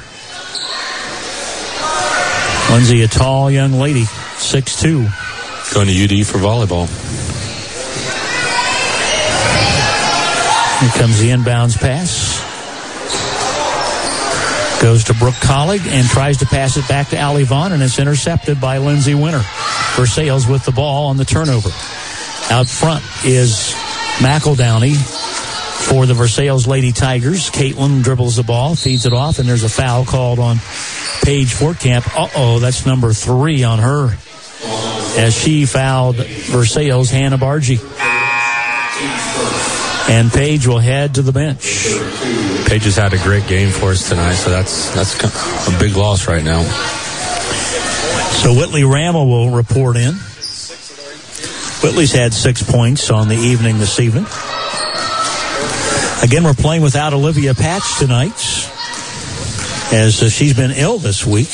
Lindsay, a tall young lady, 6'2". Going to UD for volleyball. Here comes the inbounds pass. Goes to Brooke Collig and tries to pass it back to Allie Vaughn, and it's intercepted by Lindsay Winter. Versailles with the ball on the turnover. Out front is McEldowney for the Versailles Lady Tigers. Caitlin dribbles the ball, feeds it off, and there's a foul called on Paige Fortcamp. That's number 3 on her, as she fouled Versailles' Hannah Bargy. And Paige will head to the bench. Paige has had a great game for us tonight, so that's a big loss right now. So Whitley Rammel will report in. Whitley's had 6 points on the evening this evening. Again, we're playing without Olivia Patch tonight, as she's been ill this week.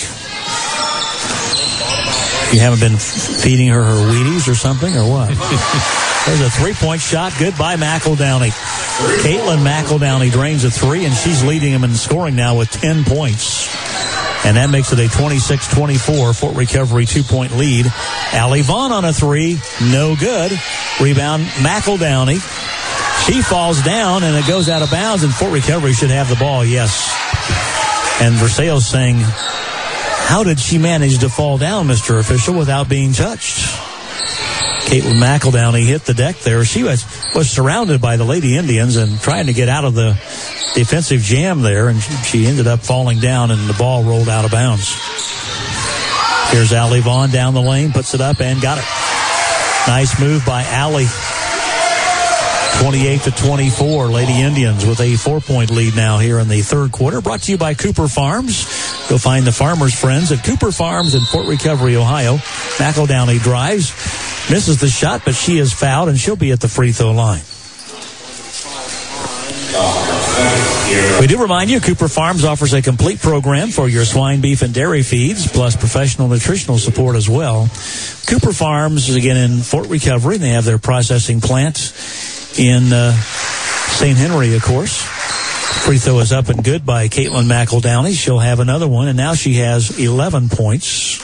You haven't been feeding her Wheaties or something, or what? There's a 3-point shot. Good by McEldowney. Caitlin McEldowney drains a 3, and she's leading them in scoring now with 10 points. And that makes it a 26-24 Fort Recovery 2-point lead. Allie Vaughn on a 3. No good. Rebound McEldowney. She falls down, and it goes out of bounds, and Fort Recovery should have the ball, yes. And Versailles saying, how did she manage to fall down, Mr. Official, without being touched? Caitlin McEldowney hit the deck there. She was surrounded by the Lady Indians and trying to get out of the defensive jam there, and she ended up falling down, and the ball rolled out of bounds. Here's Allie Vaughn down the lane, puts it up, and got it. Nice move by Allie. 28-24, Lady Indians with a 4-point lead now here in the third quarter. Brought to you by Cooper Farms. You'll find the farmers' friends at Cooper Farms in Fort Recovery, Ohio. McEldowney drives, misses the shot, but she is fouled, and she'll be at the free throw line. We do remind you, Cooper Farms offers a complete program for your swine, beef, and dairy feeds, plus professional nutritional support as well. Cooper Farms is again in Fort Recovery. They have their processing plant in St. Henry, of course. Free throw is up and good by Caitlin McEldowney. She'll have another one, and now she has 11 points.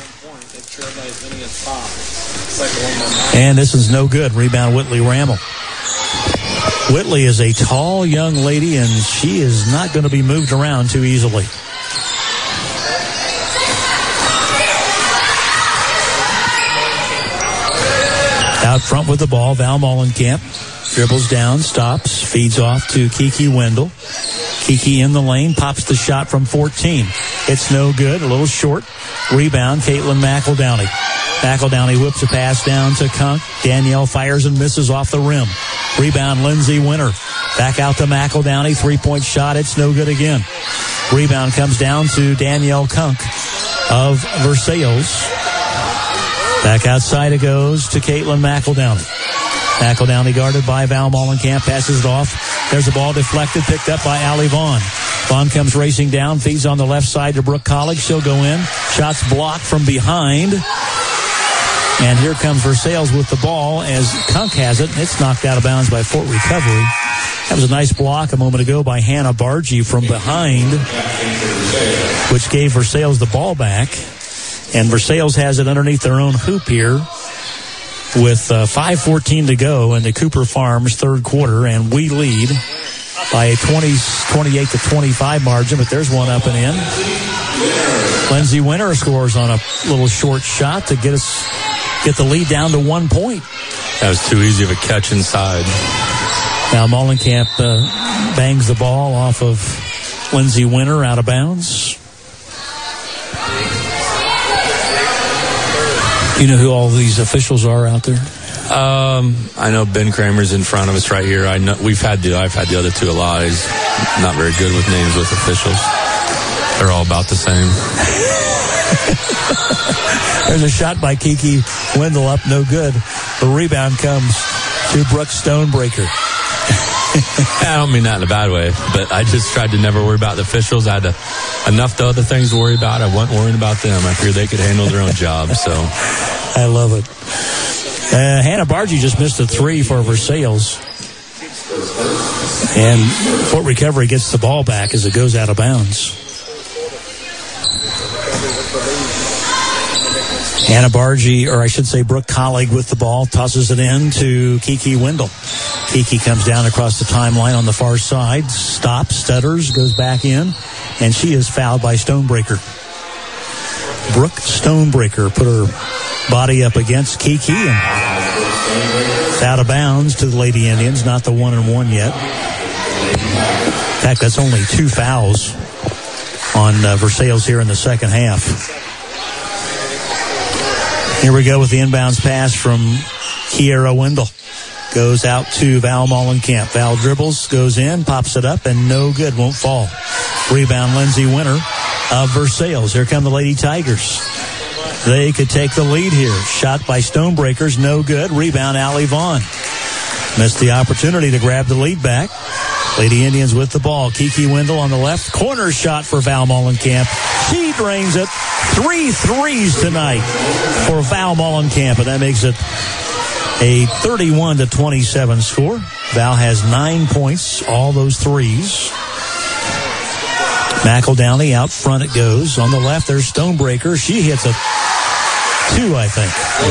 And this is no good. Rebound Whitley Rammel. Whitley is a tall young lady, and she is not going to be moved around too easily. Out front with the ball, Val Mollenkamp. Dribbles down, stops, feeds off to Kiki Wendell. Kiki in the lane, pops the shot from 14. It's no good, a little short. Rebound, Caitlin McEldowney. McEldowney whips a pass down to Kunk. Danielle fires and misses off the rim. Rebound, Lindsay Winter. Back out to McEldowney, 3-point shot, it's no good again. Rebound comes down to Danielle Kunk of Versailles. Back outside it goes to Caitlin McEldowney. McEldowney guarded by Val Mollenkamp, passes it off. There's a ball deflected, picked up by Allie Vaughn. Vaughn comes racing down, feeds on the left side to Brooke Collig. She'll go in. Shots blocked from behind. And here comes Versailles with the ball as Kunk has it. It's knocked out of bounds by Fort Recovery. That was a nice block a moment ago by Hannah Bargy from behind, which gave Versailles the ball back. And Versailles has it underneath their own hoop here with 5:14 to go in the Cooper Farms third quarter, and we lead by a 28-25 margin, but there's one up and in. Lindsay Winter scores on a little short shot to get the lead down to 1 point. That was too easy of a catch inside. Now Mollenkamp bangs the ball off of Lindsay Winter out of bounds. You know who all these officials are out there? I know Ben Kramer's in front of us right here. I know I've had the other two a lot. He's not very good with names with officials. They're all about the same. There's a shot by Kiki Wendell up, no good. The rebound comes to Brooke Stonebreaker. I don't mean that in a bad way, but I just tried to never worry about the officials. I had enough other things to worry about. I wasn't worrying about them. I figured they could handle their own job. So I love it. Hannah Bargy just missed a 3 for Versailles. And Fort Recovery gets the ball back as it goes out of bounds. Hannah Bargy, or I should say Brooke Collig with the ball, tosses it in to Kiki Wendell. Kiki comes down across the timeline on the far side, stops, stutters, goes back in, and she is fouled by Stonebreaker. Brooke Stonebreaker put her body up against Kiki, and it's out of bounds to the Lady Indians, not the 1-and-1 yet. In fact, that's only 2 fouls on Versailles here in the second half. Here we go with the inbounds pass from Kiera Wendell. Goes out to Val Mollenkamp. Val dribbles, goes in, pops it up, and no good, won't fall. Rebound, Lindsay Winter of Versailles. Here come the Lady Tigers. they could take the lead here. Shot by Stonebreakers, no good. Rebound, Allie Vaughn. Missed the opportunity to grab the lead back. Lady Indians with the ball. Kiki Wendell on the left. Corner shot for Val Mullenkamp. She drains it. 3 threes tonight for Val Mullenkamp, and that makes it a 31-27 score. Val has 9 points, all those threes. McEldowney out front it goes. On the left, there's Stonebreaker. She hits a 2, I think.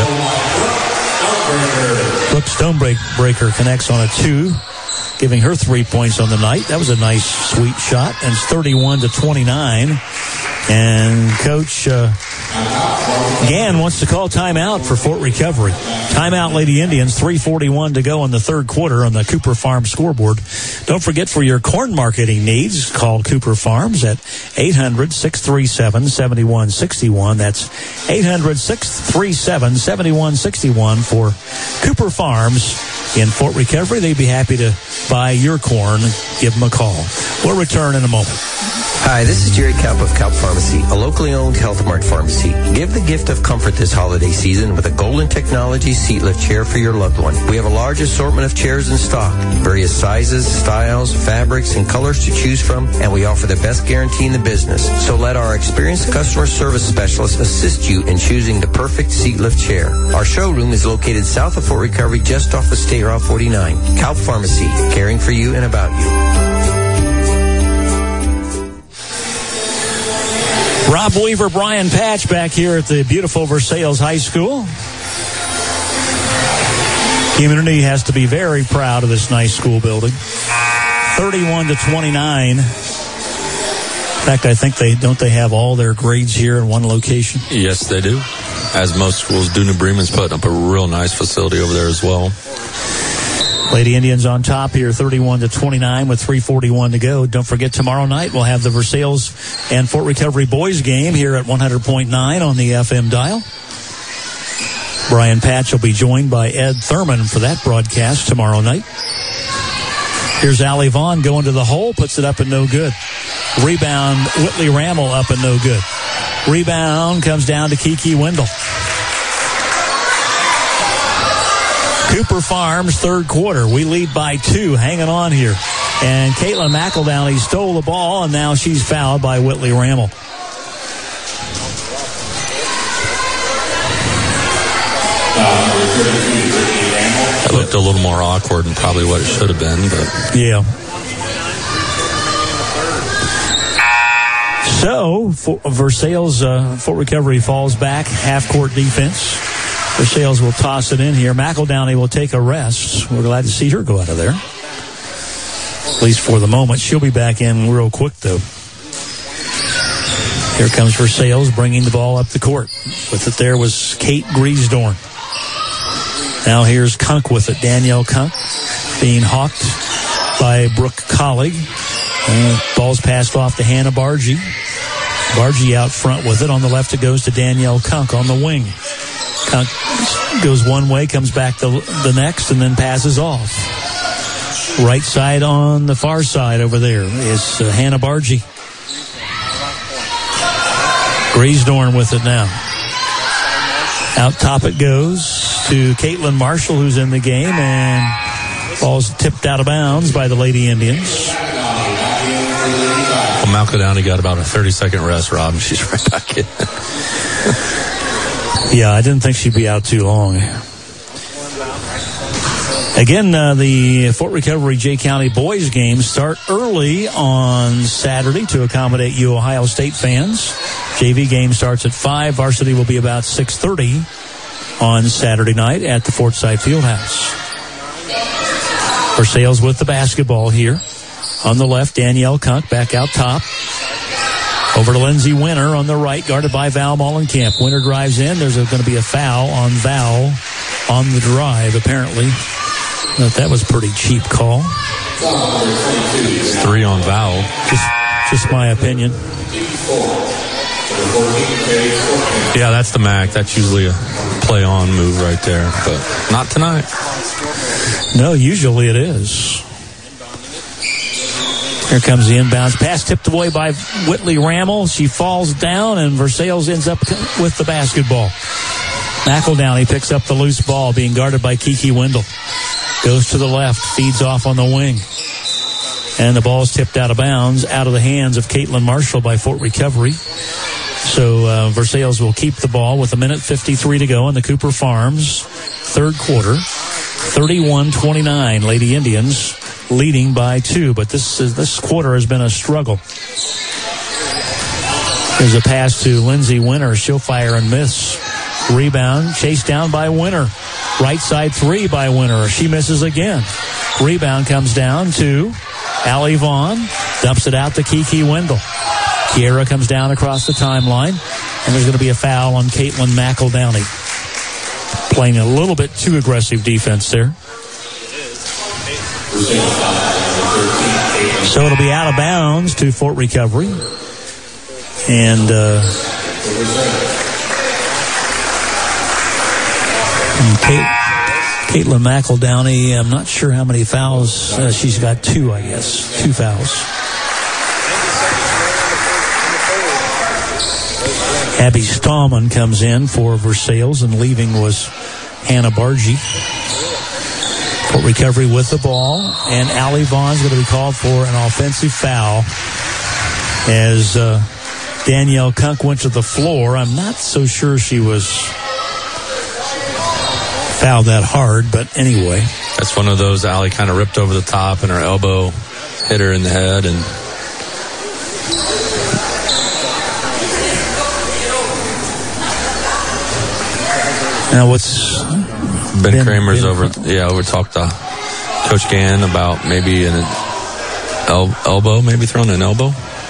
Yep. Brooke Stonebreaker connects on a 2, giving her 3 points on the night. That was a nice, sweet shot. And it's 31-29. And Coach Gann wants to call timeout for Fort Recovery. Timeout, Lady Indians. 3:41 to go in the third quarter on the Cooper Farm scoreboard. Don't forget, for your corn marketing needs, call Cooper Farms at 800-637-7161. That's 800-637-7161 for Cooper Farms in Fort Recovery. They'd be happy to buy your corn. Give them a call. We'll return in a moment. Hi, this is Jerry Kaup of Kaup Pharmacy, a locally owned Health Mart pharmacy. Give the gift of comfort this holiday season with a Golden Technology seat lift chair for your loved one. We have a large assortment of chairs in stock, various sizes, styles, fabrics, and colors to choose from, and we offer the best guarantee in the business. So let our experienced customer service specialists assist you in choosing the perfect seat lift chair. Our showroom is located south of Fort Recovery, just off of State Route 49. Kaup Pharmacy, caring for you and about you. Rob Weaver, Brian Patch back here at the beautiful Versailles High School. Community has to be very proud of this nice school building. 31-29. In fact, I think they have all their grades here in one location. Yes, they do. As most schools do. New Bremen's putting up a real nice facility over there as well. Lady Indians on top here, 31-29 with 3:41 to go. Don't forget, tomorrow night we'll have the Versailles and Fort Recovery boys game here at 100.9 on the FM dial. Brian Patch will be joined by Ed Thurman for that broadcast tomorrow night. Here's Allie Vaughn going to the hole, puts it up and no good. Rebound, Whitley Rammel up and no good. Rebound comes down to Kiki Wendell. Cooper Farms, third quarter. We lead by 2, hanging on here. And Caitlin McEldowney stole the ball, and now she's fouled by Whitley Rammel. That looked a little more awkward than probably what it should have been, but yeah. So, Versailles, Fort Recovery falls back, half-court defense. Versailles will toss it in here. McEldowney will take a rest. We're glad to see her go out of there, at least for the moment. She'll be back in real quick, though. Here comes Versailles bringing the ball up the court. With it there was Kate Griesdorn. Now here's Kunk with it. Danielle Kunk being hawked by Brooke Collig. Ball's passed off to Hannah Bargy. Bargy out front with it. On the left it goes to Danielle Kunk on the wing. Kunk goes one way, comes back the next, and then passes off. Right side on the far side over there is Hannah Bargy. Griesdorn with it now. Out top it goes to Caitlin Marshall, who's in the game, and ball's tipped out of bounds by the Lady Indians. Well, McEldowney got about a 30-second rest, Rob, and she's right back in. Yeah, I didn't think she'd be out too long. Again, the Fort Recovery Jay County boys games start early on Saturday to accommodate you Ohio State fans. JV game starts at 5. Varsity will be about 6:30 on Saturday night at the Fortside Fieldhouse. Versailles with the basketball here. On the left, Danielle Kunk back out top. Over to Lindsay Winter on the right, guarded by Val Mullenkamp. Winter drives in. There's going to be a foul on Val on the drive, apparently. That was a pretty cheap call. It's 3 on Val. Just my opinion. Yeah, that's the MAC. That's usually a play-on move right there, but not tonight. No, usually it is. Here comes the inbounds pass, tipped away by Whitley Rammel. She falls down, and Versailles ends up with the basketball. McEldowney picks up the loose ball, being guarded by Kiki Wendell. Goes to the left, feeds off on the wing. And the ball's tipped out of bounds, out of the hands of Caitlin Marshall by Fort Recovery. So Versailles will keep the ball with 1:53 to go in the Cooper Farms third quarter. 31-29, Lady Indians leading by 2. But this quarter has been a struggle. There's a pass to Lindsay Winter. She'll fire and miss. Rebound, chased down by Winter. Right side 3 by Winter. She misses again. Rebound comes down to Allie Vaughn. Dumps it out to Kiki Wendell. Kiera comes down across the timeline. And there's going to be a foul on Caitlin McEldowney. Playing a little bit too aggressive defense there. So it'll be out of bounds to Fort Recovery. And Caitlin McEldowney, I'm not sure how many fouls. She's got 2, I guess. 2 fouls. Abby Stallman comes in for Versailles, and leaving was Hannah Bargy. Fort Recovery with the ball, and Allie Vaughn's going to be called for an offensive foul as Danielle Kunk went to the floor. I'm not so sure she was fouled that hard, but anyway. That's one of those Allie kind of ripped over the top, and her elbow hit her in the head, and now what's Ben Kramer's over talked to Coach Gann about maybe an elbow, maybe throwing an elbow.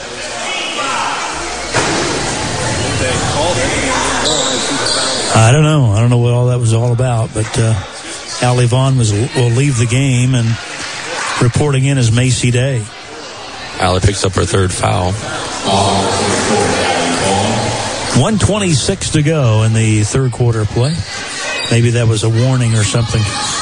I don't know what all that was all about, but Allie Vaughn will leave the game, and reporting in is Macy Day. Allie picks up her third foul. 1:26 to go in the third quarter play. Maybe that was a warning or something.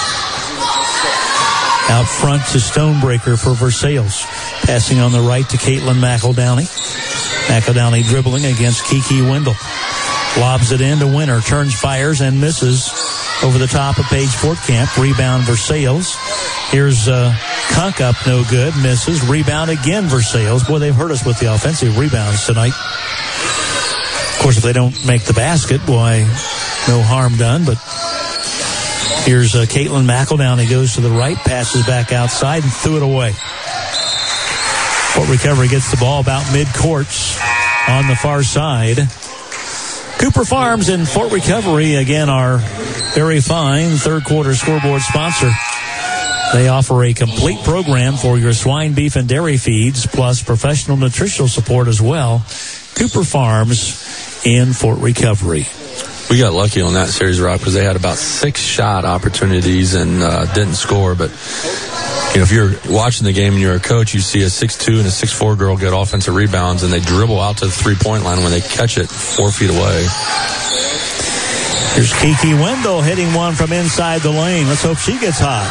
Out front to Stonebreaker for Versailles. Passing on the right to Caitlin McEldowney. McEldowney dribbling against Kiki Wendell. Lobs it in to Winter. Turns, fires, and misses over the top of Paige Fortcamp. Rebound Versailles. Here's Kunk up, no good. Misses. Rebound again Versailles. Boy, they've hurt us with the offensive rebounds tonight. Of course, if they don't make the basket, boy, no harm done. But here's Caitlin McEldowney. Goes to the right, passes back outside, and threw it away. Fort Recovery gets the ball about mid-courts on the far side. Cooper Farms and Fort Recovery, again, our very fine third quarter scoreboard sponsor. They offer a complete program for your swine, beef, and dairy feeds, plus professional nutritional support as well. Cooper Farms in Fort Recovery. We got lucky on that series, Rob, because they had about 6 shot opportunities and didn't score. But you know, if you're watching the game and you're a coach, you see a 6'2" and a 6'4" girl get offensive rebounds, and they dribble out to the three-point line when they catch it 4 feet away. Here's Kiki Wendell hitting one from inside the lane. Let's hope she gets hot.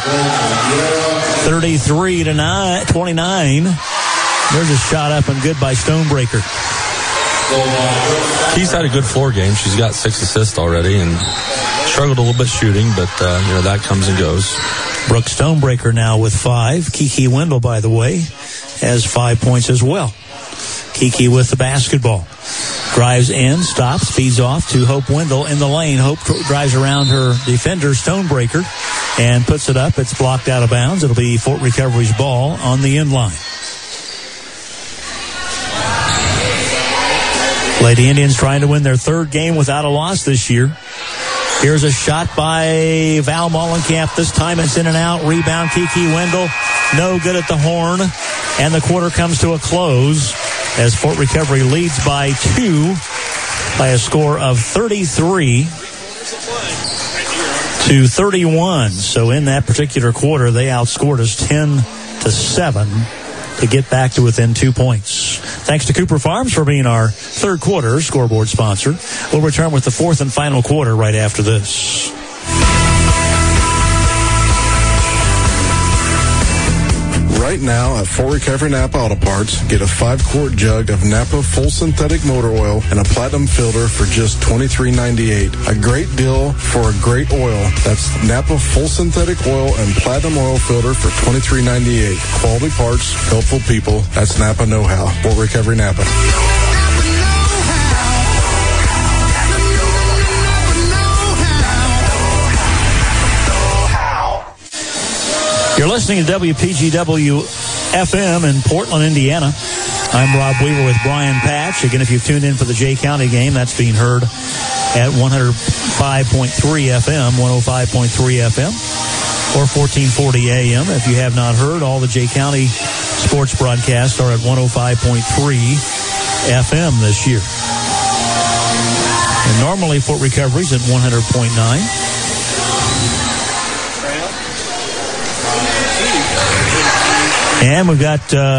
33-29. There's a shot up and good by Stonebreaker. Keys had a good floor game. She's got 6 assists already and struggled a little bit shooting, but that comes and goes. Brooke Stonebreaker now with 5. Kiki Wendell, by the way, has 5 points as well. Kiki with the basketball. Drives in, stops, feeds off to Hope Wendell in the lane. Hope drives around her defender, Stonebreaker, and puts it up. It's blocked out of bounds. It'll be Fort Recovery's ball on the end line. Lady Indians trying to win their third game without a loss this year. Here's a shot by Val Mollenkamp. This time it's in and out. Rebound, Kiki Wendell. No good at the horn. And the quarter comes to a close as Fort Recovery leads by 2 by a score of 33-31. So in that particular quarter, they outscored us 10-7 to get back to within 2 points. Thanks to Cooper Farms for being our third quarter scoreboard sponsor. We'll return with the fourth and final quarter right after this. Right Right now at Fort Recovery Napa Auto Parts, get a 5-quart jug of Napa Full Synthetic Motor Oil and a Platinum filter for just $23.98. A great deal for a great oil. That's Napa Full Synthetic Oil and Platinum Oil Filter for $23.98. Quality parts, helpful people. That's Napa Know-How. Fort Recovery Napa. You're listening to WPGW FM in Portland, Indiana. I'm Rob Weaver with Brian Patch. Again, if you've tuned in for the Jay County game, that's being heard at 105.3 FM, 105.3 FM, or 1440 AM. If you have not heard, all the Jay County sports broadcasts are at 105.3 FM this year. And normally Fort Recovery's at 100.9. And we've got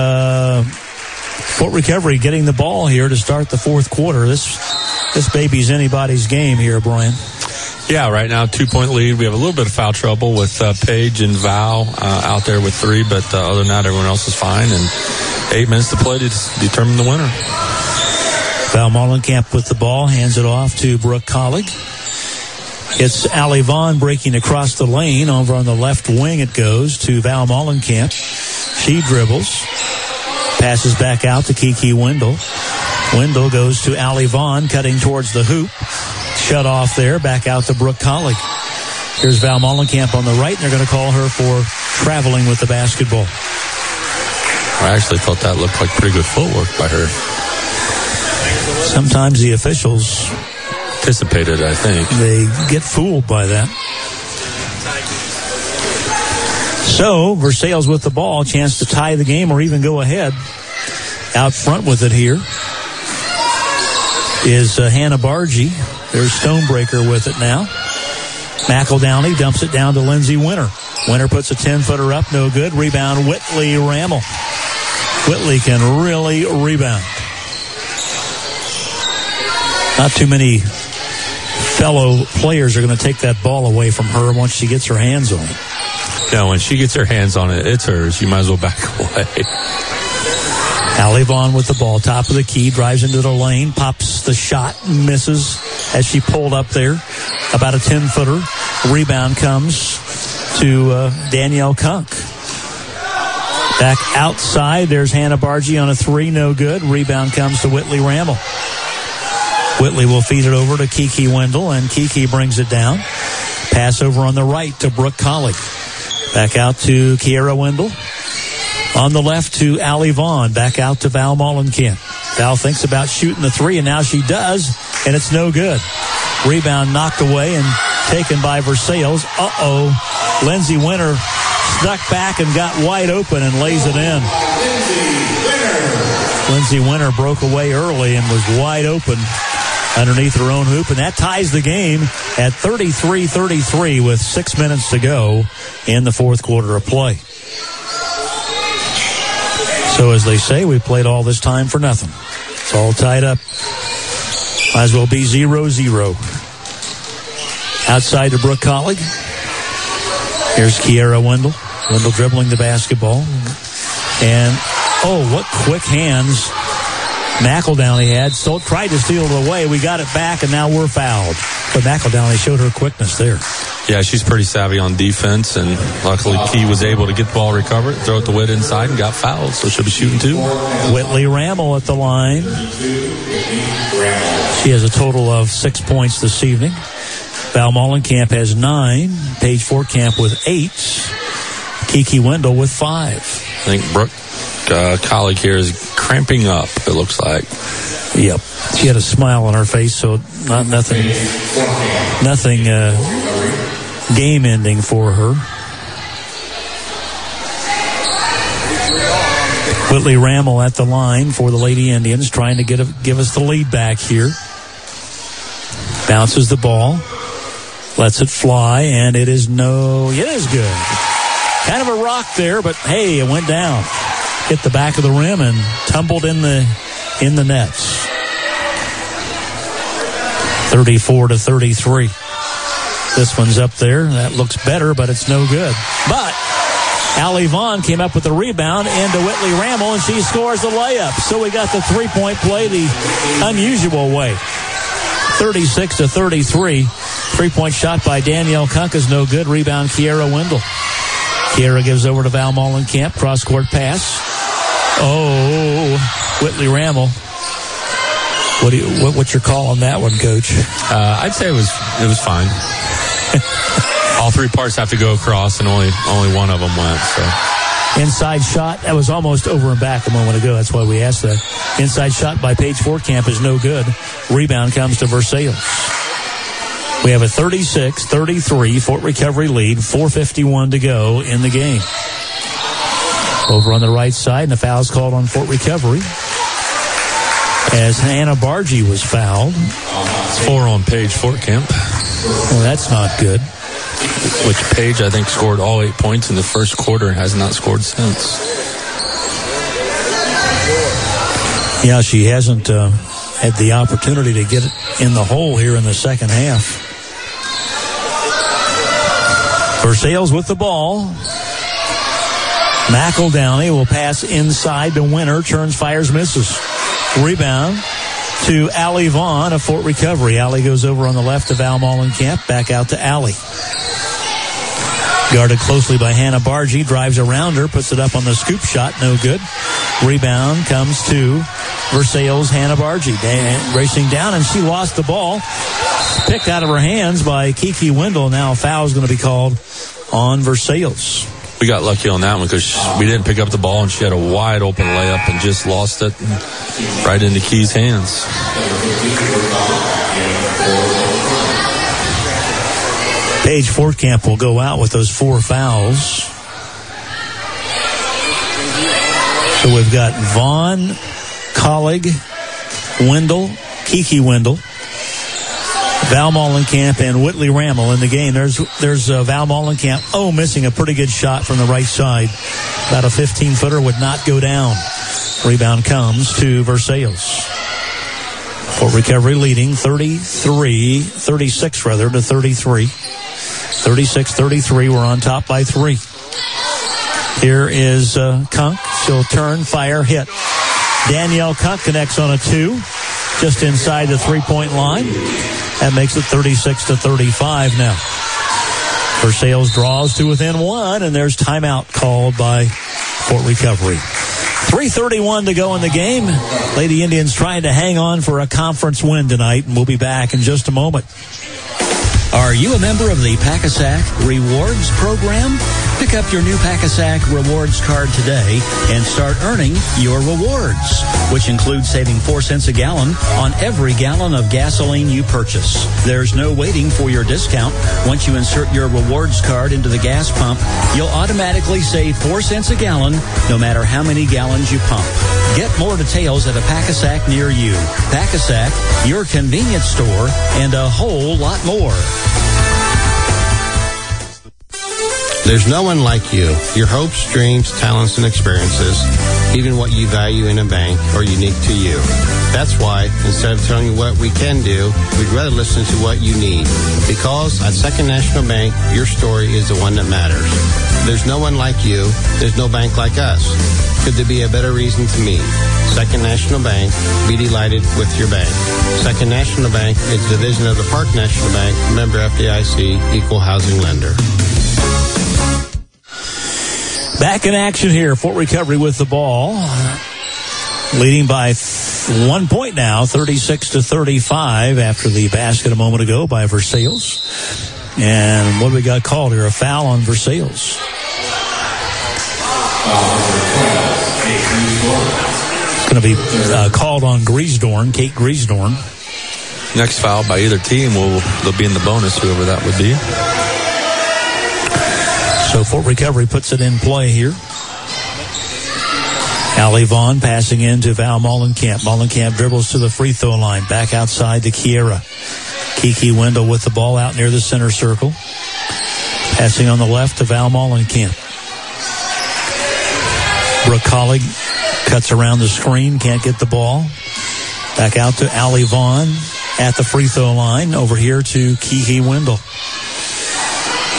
Fort Recovery getting the ball here to start the fourth quarter. This baby's anybody's game here, Brian. Yeah, right now 2-point lead. We have a little bit of foul trouble with Paige and Val out there with 3, but other than that, everyone else is fine. And 8 minutes to play to determine the winner. Val Mollenkamp with the ball, hands it off to Brooke Collig. It's Allie Vaughn breaking across the lane. Over on the left wing it goes to Val Mollenkamp. She dribbles, passes back out to Kiki Wendell. Wendell goes to Allie Vaughn, cutting towards the hoop. Shut off there, back out to Brooke Collig. Here's Val Mollenkamp on the right, and they're going to call her for traveling with the basketball. I actually thought that looked like pretty good footwork by her. Sometimes the officials anticipated, I think. They get fooled by that. So, Versailles with the ball, chance to tie the game or even go ahead. Out front with it here is Hannah Bargy. There's Stonebreaker with it now. McEldowney dumps it down to Lindsay Winter. Winter puts a 10-footer up, no good. Rebound, Whitley Rammel. Whitley can really rebound. Not too many fellow players are going to take that ball away from her once she gets her hands on it. No, when she gets her hands on it, it's hers. You might as well back away. Allie Vaughn with the ball, top of the key, drives into the lane, pops the shot, misses as she pulled up there. About a 10-footer. Rebound comes to Danielle Kunk. Back outside, there's Hannah Bargy on a 3, no good. Rebound comes to Whitley Rammel. Whitley will feed it over to Kiki Wendell, and Kiki brings it down. Pass over on the right to Brooke Collig. Back out to Kiera Wendell. On the left to Allie Vaughn. Back out to Val Mollenkamp. Val thinks about shooting the 3, and now she does, and it's no good. Rebound knocked away and taken by Versailles. Lindsay Winter snuck back and got wide open and lays it in. Lindsay Winter broke away early and was wide open underneath her own hoop, and that ties the game at 33-33 with 6 minutes to go in the fourth quarter of play. So as they say, we played all this time for nothing. It's all tied up. Might as well be 0-0. Outside to Brooke Collig. Here's Kiera Wendell. Wendell dribbling the basketball. And, what quick hands McEldowney had. So tried to steal it away. We got it back, and now we're fouled. But McEldowney showed her quickness there. Yeah, she's pretty savvy on defense, and luckily Key was able to get the ball recovered, throw it to Witt inside, and got fouled, so she'll be shooting 2. Whitley Rammel at the line. She has a total of 6 points this evening. Val Mollenkamp has 9. Paige Fortcamp with 8. Kiki Wendell with 5. I think Brooke Collig here is cramping up, it looks like. Yep. She had a smile on her face, so nothing game ending for her. Whitley Rammel at the line for the Lady Indians, trying to give us the lead back here. Bounces the ball, lets it fly, and it is good. Kind of a rock there, but hey, it went down. Hit the back of the rim and tumbled in the nets. 34-33. This one's up there. That looks better, but it's no good. But Allie Vaughn came up with the rebound into Whitley Ramel, and she scores the layup. So we got the three-point play the unusual way. 36-33. Three-point shot by Danielle Kunk is no good. Rebound, Kiera Wendell. Kiera gives over to Val Mollenkamp. Cross-court pass. Oh, Whitley Ramel. What's your call on that one, Coach? I'd say it was fine. All three parts have to go across, and only one of them went. So inside shot, that was almost over and back a moment ago. That's why we asked that. Inside shot by Paige Fortcamp is no good. Rebound comes to Versailles. We have a 36-33 Fort Recovery lead. 4:51 to go in the game. Over on the right side, and the foul's called on Fort Recovery as Hannah Bargy was fouled. It's 4 on Paige Fortcamp. Well, that's not good. Which Paige, I think, scored all 8 points in the first quarter and has not scored since. Yeah, she hasn't had the opportunity to get in the hole here in the second half. Versailles with the ball. McEldowney will pass inside to Winner. Turns, fires, misses. Rebound to Allie Vaughn of Fort Recovery. Allie goes over on the left to Val Mollenkamp. Back out to Allie. Guarded closely by Hannah Bargy. Drives around her. Puts it up on the scoop shot. No good. Rebound comes to Versailles' Hannah Bargy. Racing down, and she lost the ball. Picked out of her hands by Kiki Wendell. Now a foul is going to be called on Versailles. We got lucky on that one because we didn't pick up the ball, and she had a wide open layup and just lost it right into Key's hands. Paige Fortcamp will go out with those 4 fouls. So we've got Vaughn, Collig, Wendell, Kiki Wendell, Val Mollenkamp, and Whitley Ramel in the game. There's Val Mollenkamp. Oh, missing a pretty good shot from the right side. About a 15-footer would not go down. Rebound comes to Versailles. Fort Recovery leading 36 to 33. 36-33. We're on top by 3. Here is Kunk. She'll turn, fire, hit. Danielle Kunk connects on a 2. Just inside the three-point line. That makes it 36-35 now. Versailles draws to within 1, and there's timeout called by Fort Recovery. 3:31 to go in the game. Lady Indians trying to hang on for a conference win tonight, and we'll be back in just a moment. Are you a member of the Pack-A-Sack Rewards program? Pick up your new Pack-A-Sack Rewards card today and start earning your rewards, which includes saving 4 cents a gallon on every gallon of gasoline you purchase. There's no waiting for your discount. Once you insert your rewards card into the gas pump, you'll automatically save 4 cents a gallon no matter how many gallons you pump. Get more details at a Pack-A-Sack near you. Pack-A-Sack, your convenience store, and a whole lot more. There's no one like you. Your hopes, dreams, talents, and experiences, even what you value in a bank, are unique to you. That's why, instead of telling you what we can do, we'd rather listen to what you need. Because at Second National Bank, your story is the one that matters. There's no one like you. There's no bank like us. Could there be a better reason to meet? Second National Bank, be delighted with your bank. Second National Bank is a division of the Park National Bank, member FDIC, equal housing lender. Back in action here. Fort Recovery with the ball. Leading by 1 point now, 36-35 after the basket a moment ago by Versailles. And what do we got called here? A foul on Versailles. It's going to be called on Griesdorn, Kate Griesdorn. Next foul by either team they'll be in the bonus, whoever that would be. So Fort Recovery puts it in play here. Allie Vaughn passing in to Val Mollenkamp. Mollenkamp dribbles to the free throw line. Back outside to Kiera. Kiki Wendell with the ball out near the center circle. Passing on the left to Val Mollenkamp. Brooke Collig cuts around the screen. Can't get the ball. Back out to Allie Vaughn at the free throw line. Over here to Kiki Wendell.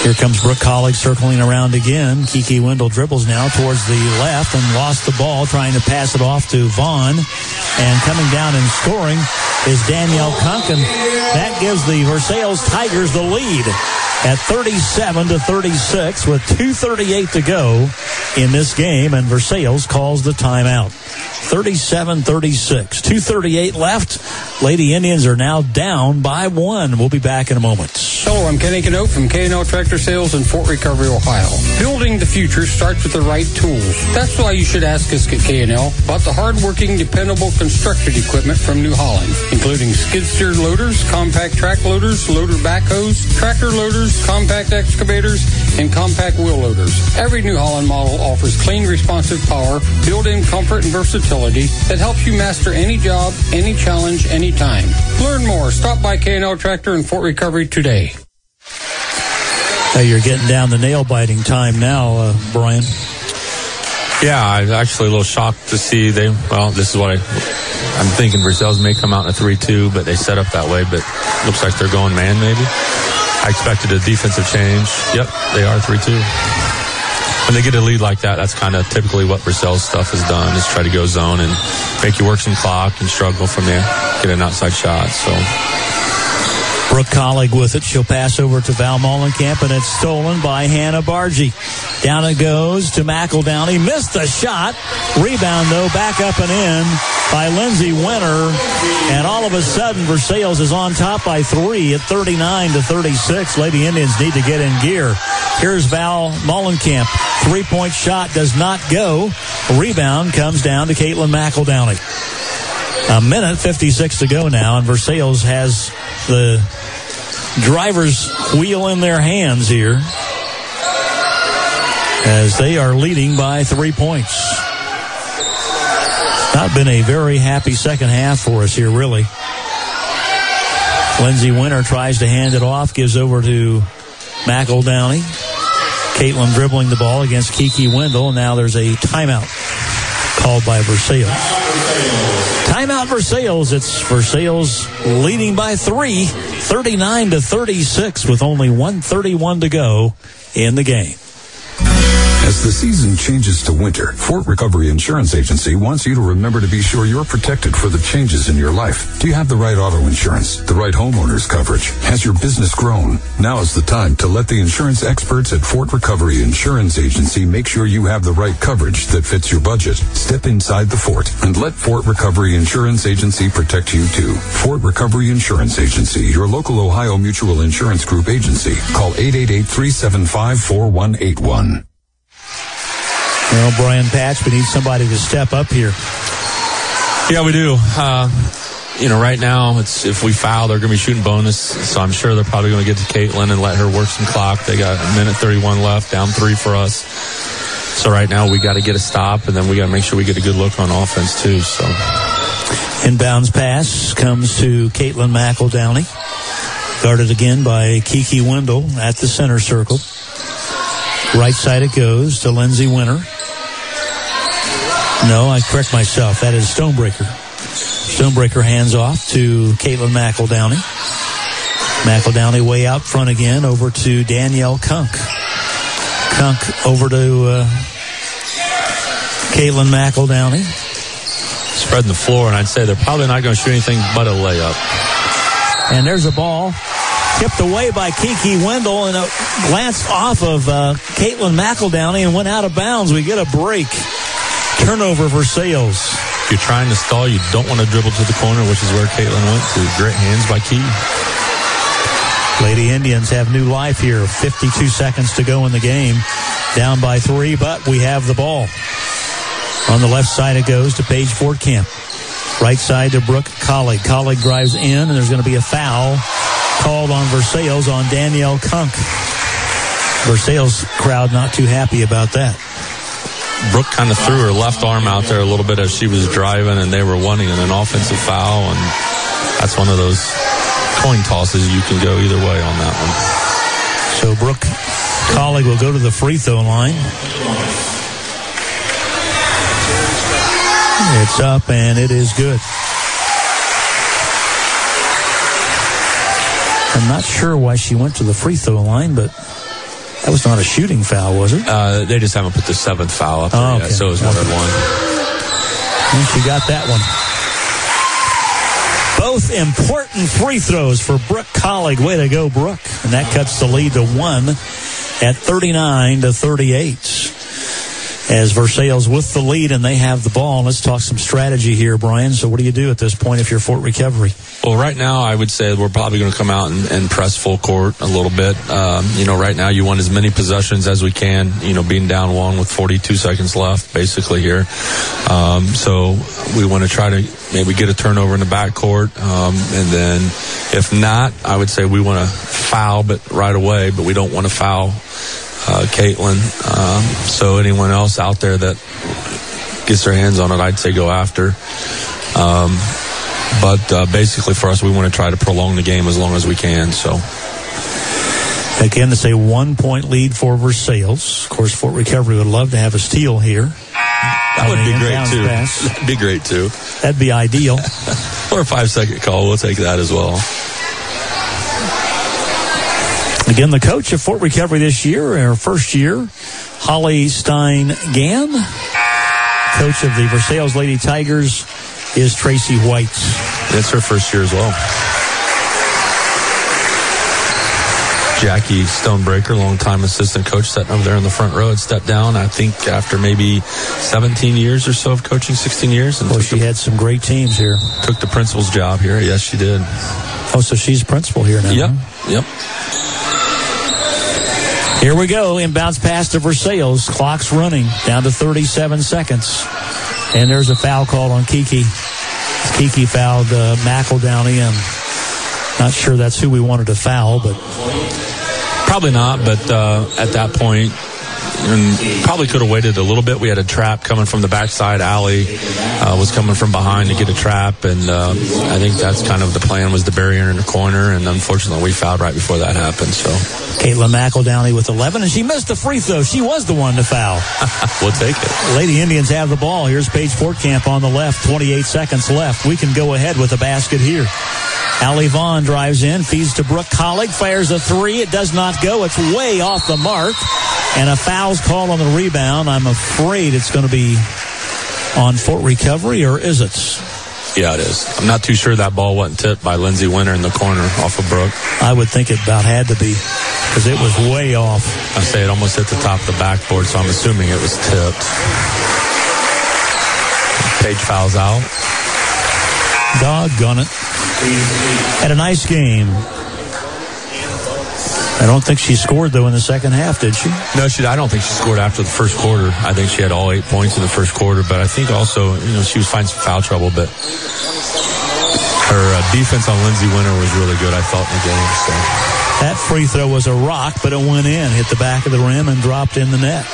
Here comes Brooke Collig circling around again. Kiki Wendell dribbles now towards the left and lost the ball, trying to pass it off to Vaughn. And coming down and scoring is Danielle Kunk, and that gives the Versailles Tigers the lead at 37-36 with 2:38 to go in this game, and Versailles calls the timeout. 37-36, 2:38 left. Lady Indians are now down by 1. We'll be back in a moment. Hello, I'm Kenny Canote from K&L Tractor Sales in Fort Recovery, Ohio. Building the future starts with the right tools. That's why you should ask us at K&L about the hard-working, dependable construction equipment from New Holland, including skid-steer loaders, compact track loaders, loader backhoes, tractor loaders, compact excavators, and compact wheel loaders. Every New Holland model offers clean, responsive power, built-in comfort and versatility that helps you master any job, any challenge, anytime. Learn more. Stop by K&L Tractor in Fort Recovery today. You're getting down the nail-biting time now, Brian. Yeah, I'm actually a little shocked to see this is what I'm thinking. Versailles may come out in a 3-2, but they set up that way, but looks like they're going man maybe. I expected a defensive change. Yep, they are 3-2. When they get a lead like that, that's kind of typically what Versailles stuff has done, is try to go zone and make you work some clock and struggle from there, get an outside shot. So Brooke Collig with it. She'll pass over to Val Molenkamp, and it's stolen by Hannah Bargy. Down it goes to McEldowney. Missed the shot. Rebound, though, back up and in by Lindsay Winter. And all of a sudden, Versailles is on top by 3 at 39-36. Lady Indians need to get in gear. Here's Val Molenkamp. 3-point shot does not go. Rebound comes down to Caitlin McEldowney. A minute 56 to go now, and Versailles has the driver's wheel in their hands here as they are leading by 3 points. Not been a very happy second half for us here, really. Lindsay Winter tries to hand it off, gives over to McEldowney. Caitlin dribbling the ball against Kiki Wendell, and now there's a timeout called by Versailles. Timeout Versailles. It's Versailles leading by 3, 39-36 with only 1:31 to go in the game. As the season changes to winter, Fort Recovery Insurance Agency wants you to remember to be sure you're protected for the changes in your life. Do you have the right auto insurance? The right homeowner's coverage? Has your business grown? Now is the time to let the insurance experts at Fort Recovery Insurance Agency make sure you have the right coverage that fits your budget. Step inside the fort and let Fort Recovery Insurance Agency protect you too. Fort Recovery Insurance Agency, your local Ohio Mutual Insurance Group agency. Call 888-375-4181. Well, Brian Patch, we need somebody to step up here. Yeah, we do. Right now, if we foul, they're going to be shooting bonus. So I'm sure they're probably going to get to Caitlin and let her work some clock. They got a minute 31 left, down 3 for us. So right now, we got to get a stop, and then we got to make sure we get a good look on offense too. So inbounds pass comes to Caitlin McEldowney. Guarded again by Kiki Wendell at the center circle. Right side it goes to Lindsay Winter. No, I correct myself. That is Stonebreaker. Stonebreaker hands off to Caitlin McEldowney. McEldowney way out front again over to Danielle Kunk. Kunk over to Caitlin McEldowney. Spreading the floor, and I'd say they're probably not going to shoot anything but a layup. And there's a ball tipped away by Kiki Wendell, and it glanced off of Caitlin McEldowney and went out of bounds. We get a break. Turnover Versailles. If you're trying to stall, you don't want to dribble to the corner, which is where Caitlin went to. Great hands by Key. Lady Indians have new life here. 52 seconds to go in the game. Down by 3, but we have the ball. On the left side it goes to Paige Fortcamp. Right side to Brooke Collig. Collig drives in, and there's going to be a foul called on Versailles on Danielle Kunk. Versailles crowd not too happy about that. Brooke kind of threw her left arm out there a little bit as she was driving, and they were wanting an offensive foul, and that's one of those coin tosses. You can go either way on that one. So Brooke Collig will go to the free throw line. It's up, and it is good. I'm not sure why she went to the free throw line, but That was not a shooting foul, was it? They just haven't put the 7th foul up there okay. yet, so it was 1-1. And she got that one. Both important free throws for Brooke Collig. Way to go, Brooke. And that cuts the lead to 1 at 39-38. As Versailles with the lead and they have the ball. Let's talk some strategy here, Brian. So what do you do at this point if you're Fort Recovery? Well, right now I would say we're probably going to come out and press full court a little bit. Right now you want as many possessions as we can, being down 1 with 42 seconds left basically here. So we want to try to maybe get a turnover in the backcourt. And then if not, I would say we want to foul but right away, but we don't want to foul Caitlin. So anyone else out there that gets their hands on it, I'd say go after. But basically for us, we want to try to prolong the game as long as we can. So again, it's a 1-point lead for Versailles. Of course, Fort Recovery would love to have a steal here. That would be great too. That'd be great too. That'd be ideal. Or a 5-second call. We'll take that as well. Again, the coach of Fort Recovery this year, her first year, Holly Stein-Gann. Coach of the Versailles Lady Tigers is Tracy White. That's her first year as well. Jackie Stonebreaker, longtime assistant coach, sitting over there in the front row, had stepped down, I think, after maybe 17 years or so of coaching, 16 years. And she had some great teams here. Took the principal's job here. Yes, she did. Oh, so she's principal here now. Yep, yep. Here we go. Inbounds pass to Versailles. Clock's running down to 37 seconds. And there's a foul called on Kiki. Kiki fouled McEldowney. Not sure that's who we wanted to foul, but probably not. But at that point, probably could have waited a little bit. We had a trap coming from the backside. Allie was coming from behind to get a trap, and I think that's kind of the plan, was to bury her in the corner. And unfortunately, we fouled right before that happened. So Caitlin McEldowney with 11, and she missed the free throw. She was the one to foul. We'll take it. Lady Indians have the ball. Here's Paige Fortcamp on the left. 28 seconds left. We can go ahead with a basket here. Allie Vaughn drives in, feeds to Brooke Collig, fires a 3. It does not go. It's way off the mark. And a foul's called on the rebound. I'm afraid it's going to be on Fort Recovery, or is it? Yeah, it is. I'm not too sure that ball wasn't tipped by Lindsay Winter in the corner off of Brooke. I would think it about had to be, because it was way off. I say it almost hit the top of the backboard, so I'm assuming it was tipped. Paige fouls out. Doggone it. Had a nice game. I don't think she scored, though, in the second half, did she? No, I don't think she scored after the first quarter. I think she had all 8 points in the first quarter, but I think also, she was finding some foul trouble, but her defense on Lindsay Winter was really good, I thought, in the game. So that free throw was a rock, but it went in, hit the back of the rim, and dropped in the net.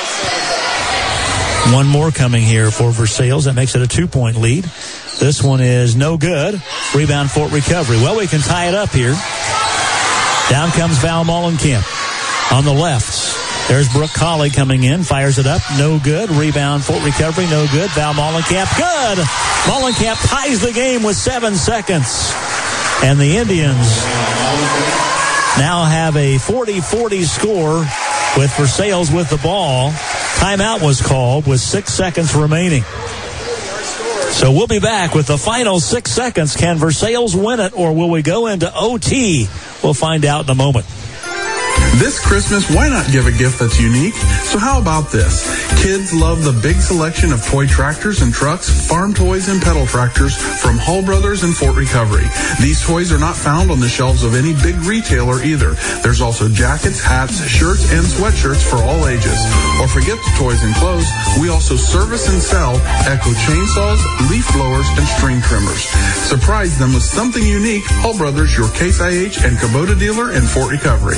One more coming here for Versailles. That makes it a 2-point lead. This one is no good. Rebound Fort Recovery. Well, we can tie it up here. Down comes Val Mollenkamp on the left. There's Brooke Collig coming in. Fires it up. No good. Rebound Fort Recovery. No good. Val Mollenkamp. Good. Mollenkamp ties the game with 7 seconds. And the Indians now have a 40-40 score with Versailles with the ball. Timeout was called with 6 seconds remaining. So we'll be back with the final 6 seconds. Can Versailles win it, or will we go into OT? We'll find out in a moment. This Christmas, why not give a gift that's unique? So how about this? Kids love the big selection of toy tractors and trucks, farm toys and pedal tractors from Hull Brothers and Fort Recovery. These toys are not found on the shelves of any big retailer either. There's also jackets, hats, shirts, and sweatshirts for all ages. Or forget the toys and clothes, we also service and sell Echo chainsaws, leaf blowers, and string trimmers. Surprise them with something unique. Hull Brothers, your Case IH and Kubota dealer in Fort Recovery.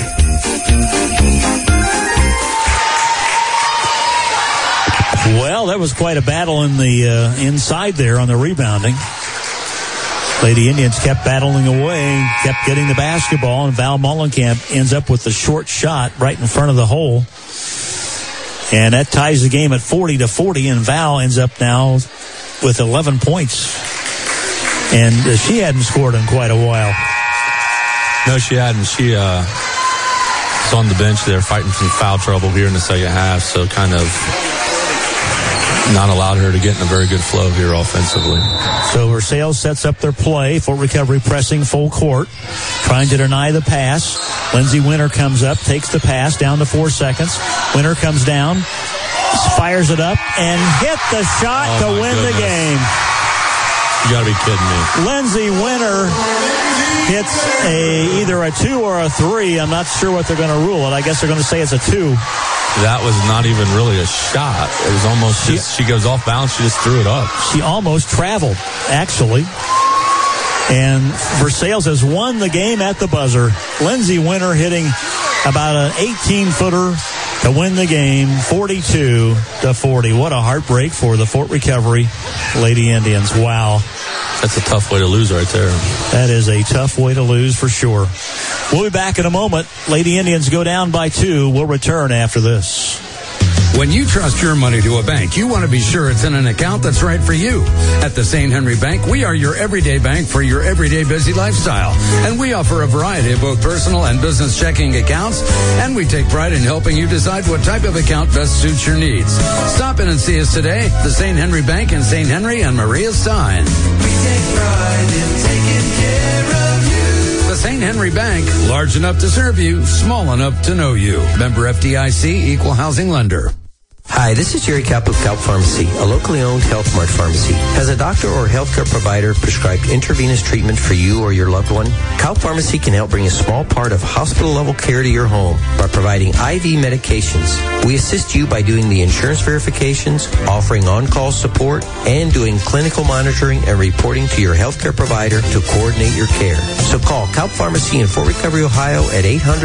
Well, that was quite a battle in the inside there on the rebounding. Lady Indians kept battling away, kept getting the basketball, and Val Mollenkamp ends up with the short shot right in front of the hole. And that ties the game at 40-40, and Val ends up now with 11 points. And she hadn't scored in quite a while. No, she hadn't. is on the bench there fighting some foul trouble here in the second half, so kind of not allowed her to get in a very good flow here offensively. So Versailles sets up their play. Fort Recovery pressing full court, trying to deny the pass. Lindsay Winter comes up, takes the pass down to 4 seconds. Winter comes down, fires it up, and hit the shot to win the game. You got to be kidding me. Lindsay Winter hits either a 2 or a 3. I'm not sure what they're going to rule it. I guess they're going to say it's a 2. That was not even really a shot. It was almost she goes off balance. She just threw it up. She almost traveled, actually. And Versailles has won the game at the buzzer. Lindsay Winter hitting about an 18-footer to win the game, 42-40. What a heartbreak for the Fort Recovery Lady Indians. Wow. That's a tough way to lose right there. That is a tough way to lose for sure. We'll be back in a moment. Lady Indians go down by 2. We'll return after this. When you trust your money to a bank, you want to be sure it's in an account that's right for you. At the St. Henry Bank, we are your everyday bank for your everyday busy lifestyle. And we offer a variety of both personal and business checking accounts. And we take pride in helping you decide what type of account best suits your needs. Stop in and see us today. The St. Henry Bank in St. Henry and Maria Stein. We take pride in taking care of you. The St. Henry Bank, large enough to serve you, small enough to know you. Member FDIC, Equal Housing Lender. Hi, this is Jerry Kapp of Kaup Pharmacy, a locally owned Health Mart pharmacy. Has a doctor or healthcare provider prescribed intravenous treatment for you or your loved one? Kaup Pharmacy can help bring a small part of hospital-level care to your home by providing IV medications. We assist you by doing the insurance verifications, offering on-call support, and doing clinical monitoring and reporting to your healthcare provider to coordinate your care. So call Kaup Pharmacy in Fort Recovery, Ohio at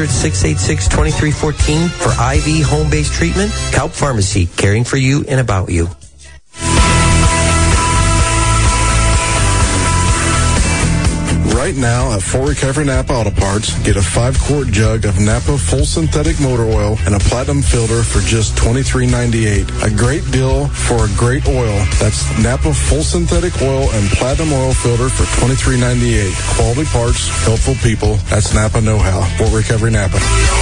800-686-2314 for IV home-based treatment. Kaup Pharmacy, caring for you and about you. Right now at Fort Recovery Napa Auto Parts, get a 5-quart jug of Napa full synthetic motor oil and a platinum filter for just $23.98. A great deal for a great oil. That's Napa full synthetic oil and platinum oil filter for $23.98. Quality parts, helpful people. That's Napa know-how. Fort Recovery Napa.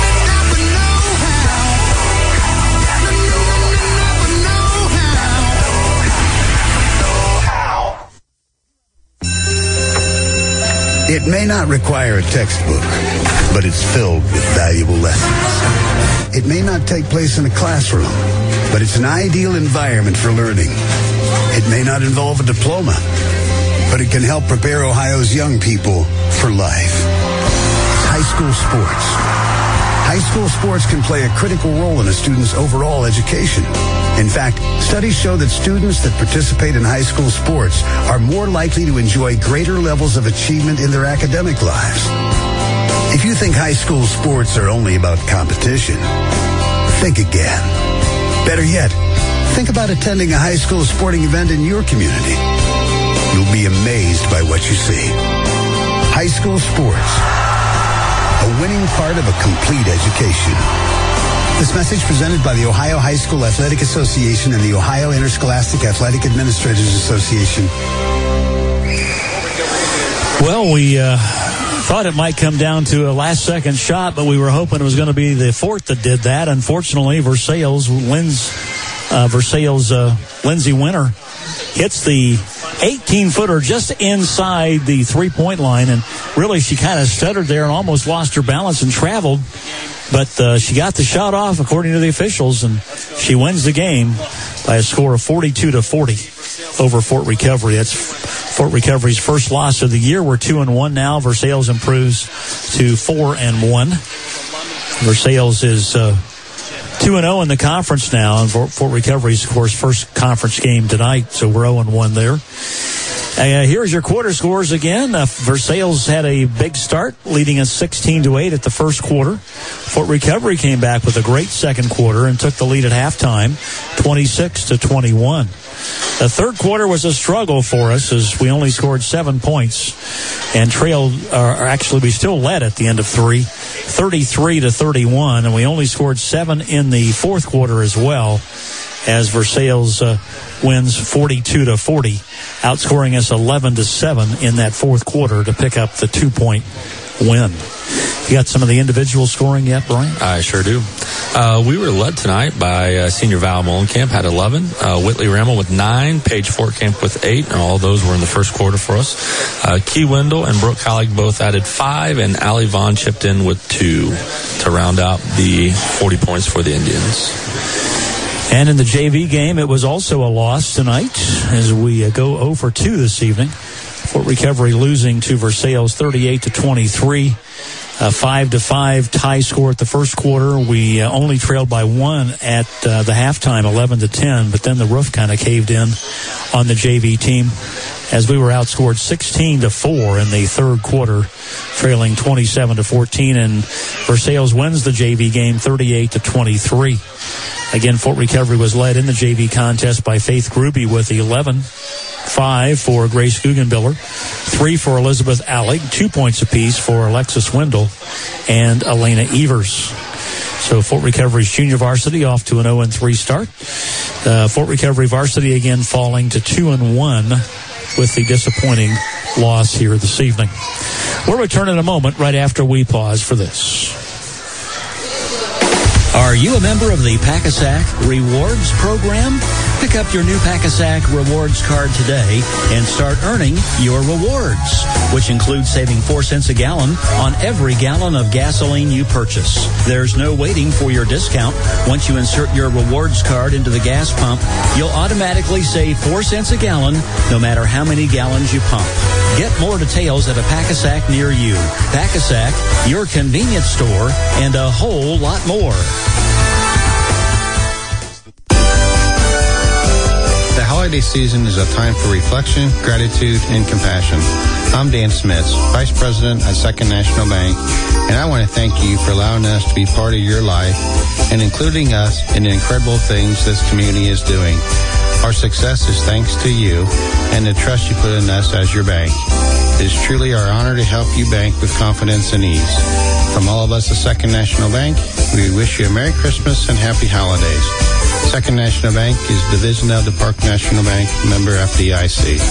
It may not require a textbook, but it's filled with valuable lessons. It may not take place in a classroom, but it's an ideal environment for learning. It may not involve a diploma, but it can help prepare Ohio's young people for life. High school sports. High school sports can play a critical role in a student's overall education. In fact, studies show that students that participate in high school sports are more likely to enjoy greater levels of achievement in their academic lives. If you think high school sports are only about competition, think again. Better yet, think about attending a high school sporting event in your community. You'll be amazed by what you see. High school sports, a winning part of a complete education. This message presented by the Ohio High School Athletic Association and the Ohio Interscholastic Athletic Administrators Association. Well, we thought it might come down to a last-second shot, but we were hoping it was going to be the Fort that did that. Unfortunately, Versailles' Lindsay Winter hits the 18-footer just inside the three-point line, and really she kind of stuttered there and almost lost her balance and traveled. But she got the shot off, according to the officials, and she wins the game by a score of 42-40 over Fort Recovery. That's Fort Recovery's first loss of the year. We're 2-1 now. Versailles improves to 4-1. Versailles is 2-0 in the conference now, and Fort Recovery's, of course, first conference game tonight, so we're 0-1 there. Here's your quarter scores again. Versailles had a big start, leading us 16-8 at the first quarter. Fort Recovery came back with a great second quarter and took the lead at halftime, 26-21. The third quarter was a struggle for us as we only scored 7 points and trailed, actually we still led at the end of 33-31, and we only scored 7 in the fourth quarter as well, as Versailles wins 42-40, outscoring us 11-7 in that fourth quarter to pick up the 2-point win. You got some of the individual scoring yet, Brian? I sure do. We were led tonight by senior Val Molenkamp, had 11. Whitley Rammel with 9. Paige Fortkamp with 8. And all those were in the first quarter for us. Key Wendell and Brooke Collig both added 5. And Allie Vaughn chipped in with 2 to round out the 40 points for the Indians. And in the JV game, it was also a loss tonight as we go 0 for 2 this evening. Fort Recovery losing to Versailles 38-23. A 5-5 tie score at the first quarter. We only trailed by 1 at the halftime, 11-10, but then the roof kind of caved in on the JV team as we were outscored 16-4 in the third quarter, trailing 27-14, and Versailles wins the JV game 38-23. Again, Fort Recovery was led in the JV contest by Faith Gruby with 11. 5 for Grace Guggenbiller, 3 for Elizabeth Allig, 2 points apiece for Alexis Wendell and Elena Evers. So Fort Recovery's junior varsity off to an 0-3 start. Fort Recovery varsity again falling to 2-1 with the disappointing loss here this evening. We'll return in a moment right after we pause for this. Are you a member of the Pack-A-Sack Rewards program? Pick up your new Pack-A-Sack Rewards card today and start earning your rewards, which includes saving 4 cents a gallon on every gallon of gasoline you purchase. There's no waiting for your discount. Once you insert your rewards card into the gas pump, you'll automatically save 4 cents a gallon no matter how many gallons you pump. Get more details at a Pack-A-Sack near you. Pack-A-Sack, your convenience store, and a whole lot more. The holiday season is a time for reflection, gratitude, and compassion. I'm Dan Smits, Vice President at Second National Bank, and I want to thank you for allowing us to be part of your life and including us in the incredible things this community is doing. Our success is thanks to you and the trust you put in us as your bank. It is truly our honor to help you bank with confidence and ease. From all of us at Second National Bank, we wish you a Merry Christmas and Happy Holidays. Second National Bank is a division of the Park National Bank, member FDIC.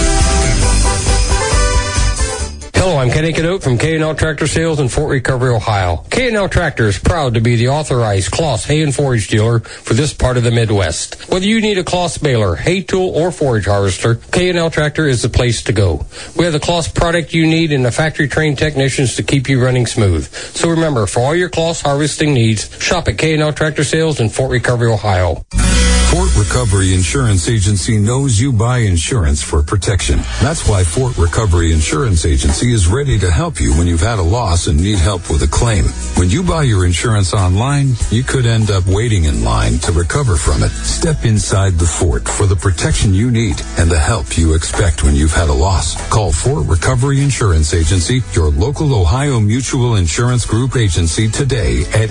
Hello, I'm Kenny Cadote from K&L Tractor Sales in Fort Recovery, Ohio. K&L Tractor is proud to be the authorized Kloss hay and forage dealer for this part of the Midwest. Whether you need a Kloss baler, hay tool, or forage harvester, K&L Tractor is the place to go. We have the Kloss product you need and the factory-trained technicians to keep you running smooth. So remember, for all your Kloss harvesting needs, shop at K&L Tractor Sales in Fort Recovery, Ohio. Fort Recovery Insurance Agency knows you buy insurance for protection. That's why Fort Recovery Insurance Agency is ready to help you when you've had a loss and need help with a claim. When you buy your insurance online, you could end up waiting in line to recover from it. Step inside the Fort for the protection you need and the help you expect when you've had a loss. Call Fort Recovery Insurance Agency, your local Ohio Mutual Insurance Group agency today at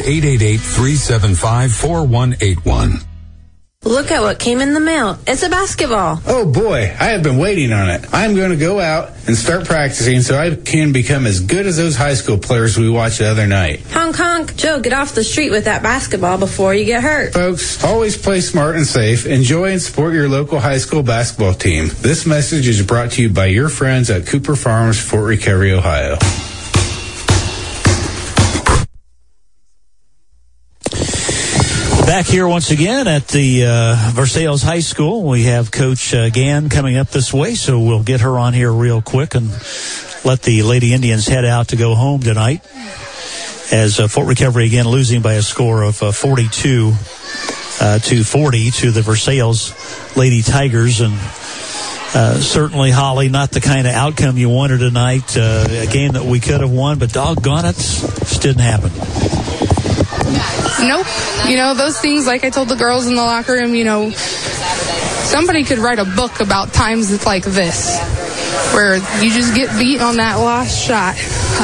888-375-4181. Look at what came in the mail. It's a basketball. Oh boy, I have been waiting on it. I'm going to go out and start practicing so I can become as good as those high school players we watched the other night. Honk, honk. Joe, get off the street with that basketball before you get hurt. Folks, always play smart and safe. Enjoy and support your local high school basketball team. This message is brought to you by your friends at Cooper Farms, Fort Recovery, Ohio. Back here once again at the Versailles High School. We have Coach Gann coming up this way, so we'll get her on here real quick and let the Lady Indians head out to go home tonight. As Fort Recovery again losing by a score of 42-40 to the Versailles Lady Tigers. And certainly, Holly, not the kind of outcome you wanted tonight. A game that we could have won, but doggone it, just didn't happen. Nope. You know, those things, like I told the girls in the locker room, you know, somebody could write a book about times like this, where you just get beat on that last shot.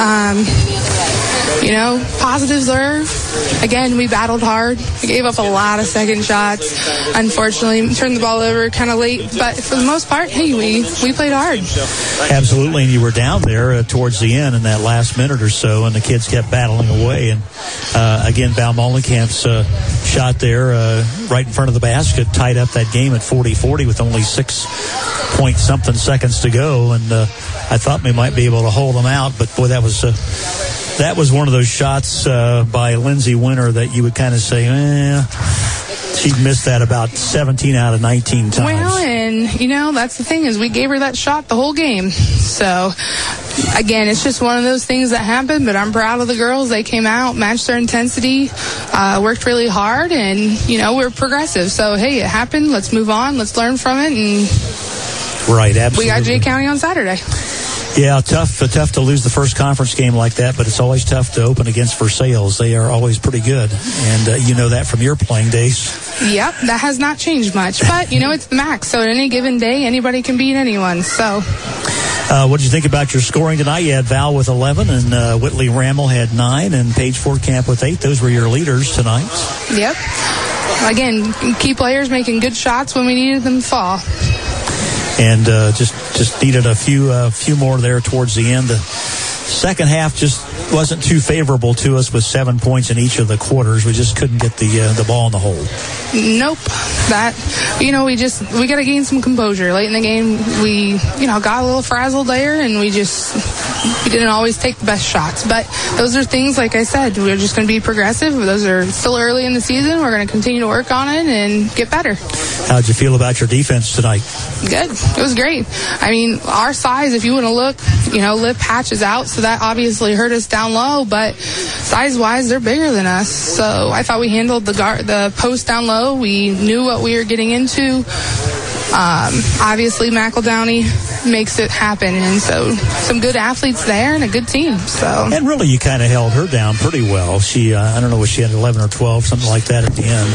You know, positives are, again, we battled hard. We gave up a lot of second shots. Unfortunately, turned the ball over kind of late. But for the most part, hey, we played hard. Absolutely, and you were down there towards the end in that last minute or so, and the kids kept battling away. And again, Val Molenkamp's shot there right in front of the basket tied up that game at 40-40 with only 6-point-something seconds to go. And I thought we might be able to hold them out, but boy, that was that was one of those shots by Lindsay Winter that you would kind of say, she missed that about 17 out of 19 times. Well, and, that's the thing is we gave her that shot the whole game. So, again, it's just one of those things that happened, but I'm proud of the girls. They came out, matched their intensity, worked really hard, and, we're progressive. So, hey, it happened. Let's move on. Let's learn from it. And right, absolutely. We got Jay County on Saturday. Yeah, tough to lose the first conference game like that, but it's always tough to open against Versailles. They are always pretty good, and you know that from your playing days. Yep, that has not changed much, but it's the MAC, so at any given day, anybody can beat anyone. So, what did you think about your scoring tonight? You had Val with 11, and Whitley Rammel had 9, and Paige Fortcamp with 8. Those were your leaders tonight. Yep. Again, key players making good shots when we needed them to fall. And just needed a few more there towards the end. The second half just wasn't too favorable to us with 7 points in each of the quarters. We just couldn't get the ball in the hole. Nope. That we got to gain some composure late in the game. We got a little frazzled there, and we didn't always take the best shots. But those are things, like I said, we're just going to be progressive. Those are still early in the season. We're going to continue to work on it and get better. How'd you feel about your defense tonight? Good. It was great. I mean, our size, if you want to look, Liv patches out, so that obviously hurt us down low, but size-wise, they're bigger than us. So I thought we handled the post down low. We knew what we were getting into. Obviously, McEldowney makes it happen, and so some good athletes there and a good team. So, and really, you kind of held her down pretty well. She, I don't know what she had, 11 or 12, something like that at the end.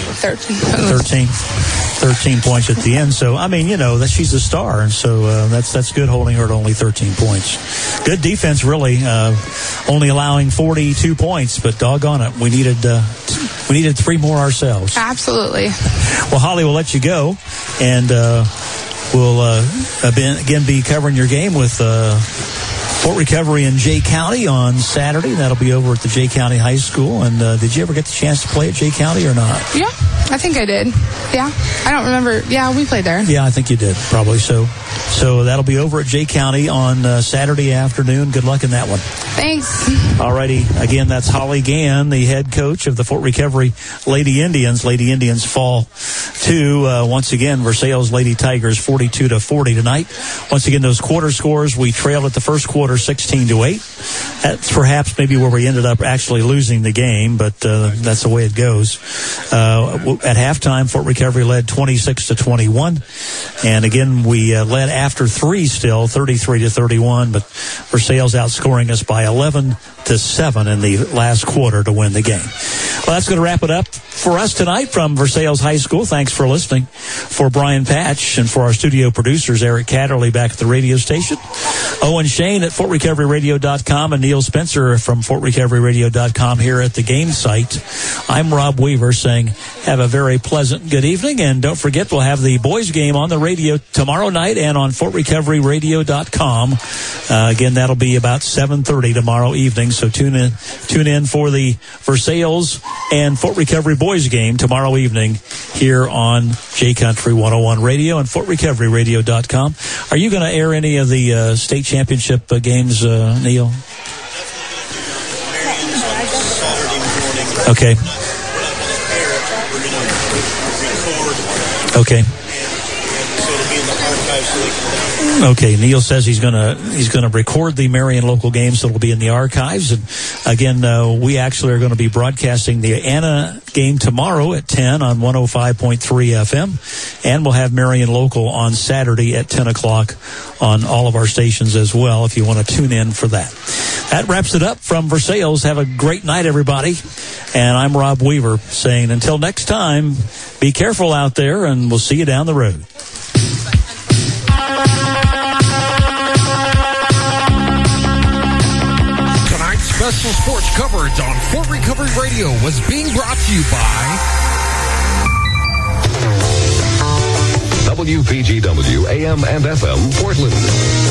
13 points at the end. So, I mean, that she's a star, and so that's good holding her to only 13 points. Good defense, really. Only allowing 42 points, but doggone it, we needed 3 more ourselves. Absolutely. Well, Holly, we'll let you go, and we'll again be covering your game with Fort Recovery in Jay County on Saturday. That'll be over at the Jay County High School. And did you ever get the chance to play at Jay County or not? Yeah, I think I did. Yeah, I don't remember. Yeah, we played there. Yeah, I think you did, probably. So that'll be over at Jay County on Saturday afternoon. Good luck in that one. Thanks. All righty. Again, that's Holly Gann, the head coach of the Fort Recovery Lady Indians. Lady Indians fall to, once again, Versailles Lady Tigers 42-40 tonight. Once again, those quarter scores, we trailed at the first quarter 16-8. That's perhaps maybe where we ended up actually losing the game, but that's the way it goes. At halftime, Fort Recovery led 26-21. And again, we led after 3 still, 33-31, but Versailles outscoring us by 11-7 in the last quarter to win the game. Well, that's going to wrap it up for us tonight from Versailles High School. Thanks for listening. For Brian Patch and for our studio producers, Eric Catterley back at the radio station, Owen Shane at FortRecoveryRadio.com, and Neil Spencer from FortRecoveryRadio.com here at the game site. I'm Rob Weaver saying have a very pleasant good evening, and don't forget we'll have the boys game on the radio tomorrow night and on FortRecoveryRadio.com. Again, that'll be about 7:30 tomorrow evening, so tune in for the Versailles and Fort Recovery boys game tomorrow evening here on J Country 101 Radio and FortRecoveryRadio.com. Are you going to air any of the state championship games, Neil? Okay. Okay. Okay, Neil says he's gonna record the Marion local games, so it'll be in the archives. And again, we actually are going to be broadcasting the Anna game tomorrow at 10 on 105.3 FM, and we'll have Marion local on Saturday at 10 o'clock on all of our stations as well, if you want to tune in for that. That wraps it up from Versailles. Have a great night, everybody. And I'm Rob Weaver saying until next time, be careful out there, and we'll see you down the road. Special sports coverage on Fort Recovery Radio was being brought to you by WPGW AM and FM Portland.